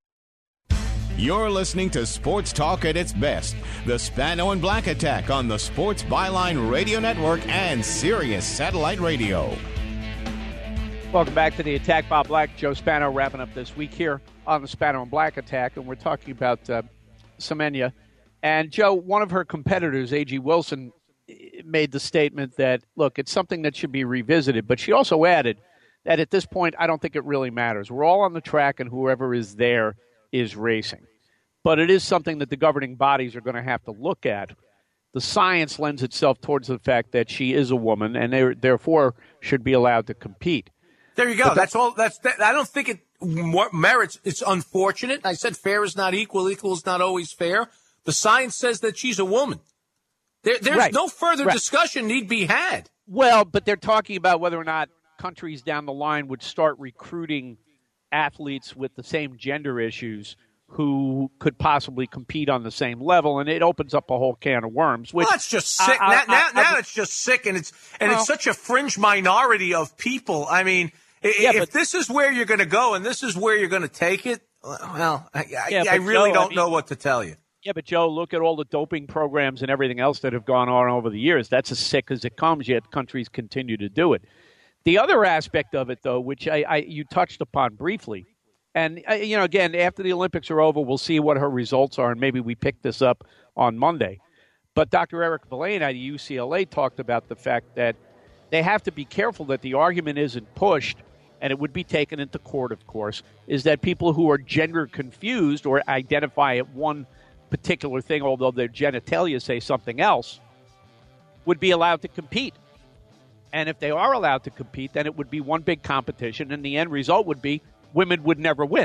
You're listening to Sports Talk at its best. The Spano and Black Attack on the Sports Byline Radio Network and Sirius Satellite Radio. Welcome back to the Attack. Bob Black, Joe Spano wrapping up this week here on the Spano and Black Attack, and we're talking about Semenya. And, Joe, one of her competitors, A.G. Wilson, made the statement that, look, it's something that should be revisited, but she also added that at this point, I don't think it really matters. We're all on the track, and whoever is there is racing. But it is something that the governing bodies are going to have to look at. The science lends itself towards the fact that she is a woman and therefore should be allowed to compete. There you go. That's all. I don't think it merits. It's unfortunate. I said fair is not equal. Equal is not always fair. The science says that she's a woman. There's right. No further discussion need be had. Well, but they're talking about whether or not countries down the line would start recruiting athletes with the same gender issues who could possibly compete on the same level, and it opens up a whole can of worms. Which, well, that's just sick. Now it's just sick, and it's such a fringe minority of people. I mean, if this is where you're going to go and this is where you're going to take it, well, I really don't know what to tell you. Yeah, but Joe, look at all the doping programs and everything else that have gone on over the years. That's as sick as it comes, yet countries continue to do it. The other aspect of it, though, which you touched upon briefly, and, again, after the Olympics are over, we'll see what her results are, and maybe we pick this up on Monday. But Dr. Eric Villain at UCLA talked about the fact that they have to be careful that the argument isn't pushed, and it would be taken into court, of course, is that people who are gender confused or identify at one particular thing, although their genitalia say something else, would be allowed to compete. And if they are allowed to compete, then it would be one big competition, and the end result would be women would never win.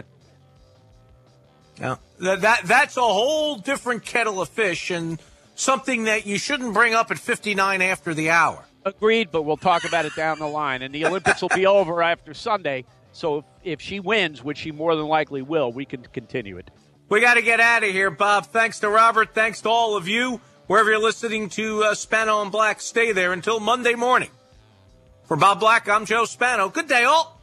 Now, that's a whole different kettle of fish and something that you shouldn't bring up at 59 after the hour. Agreed, but we'll talk about it down the line. And the Olympics will be over after Sunday, so if she wins, which she more than likely will, we can continue it. We got to get out of here, Bob. Thanks to Robert. Thanks to all of you. Wherever you're listening to Spano and Black, stay there until Monday morning. For Bob Black, I'm Joe Spano. Good day, all.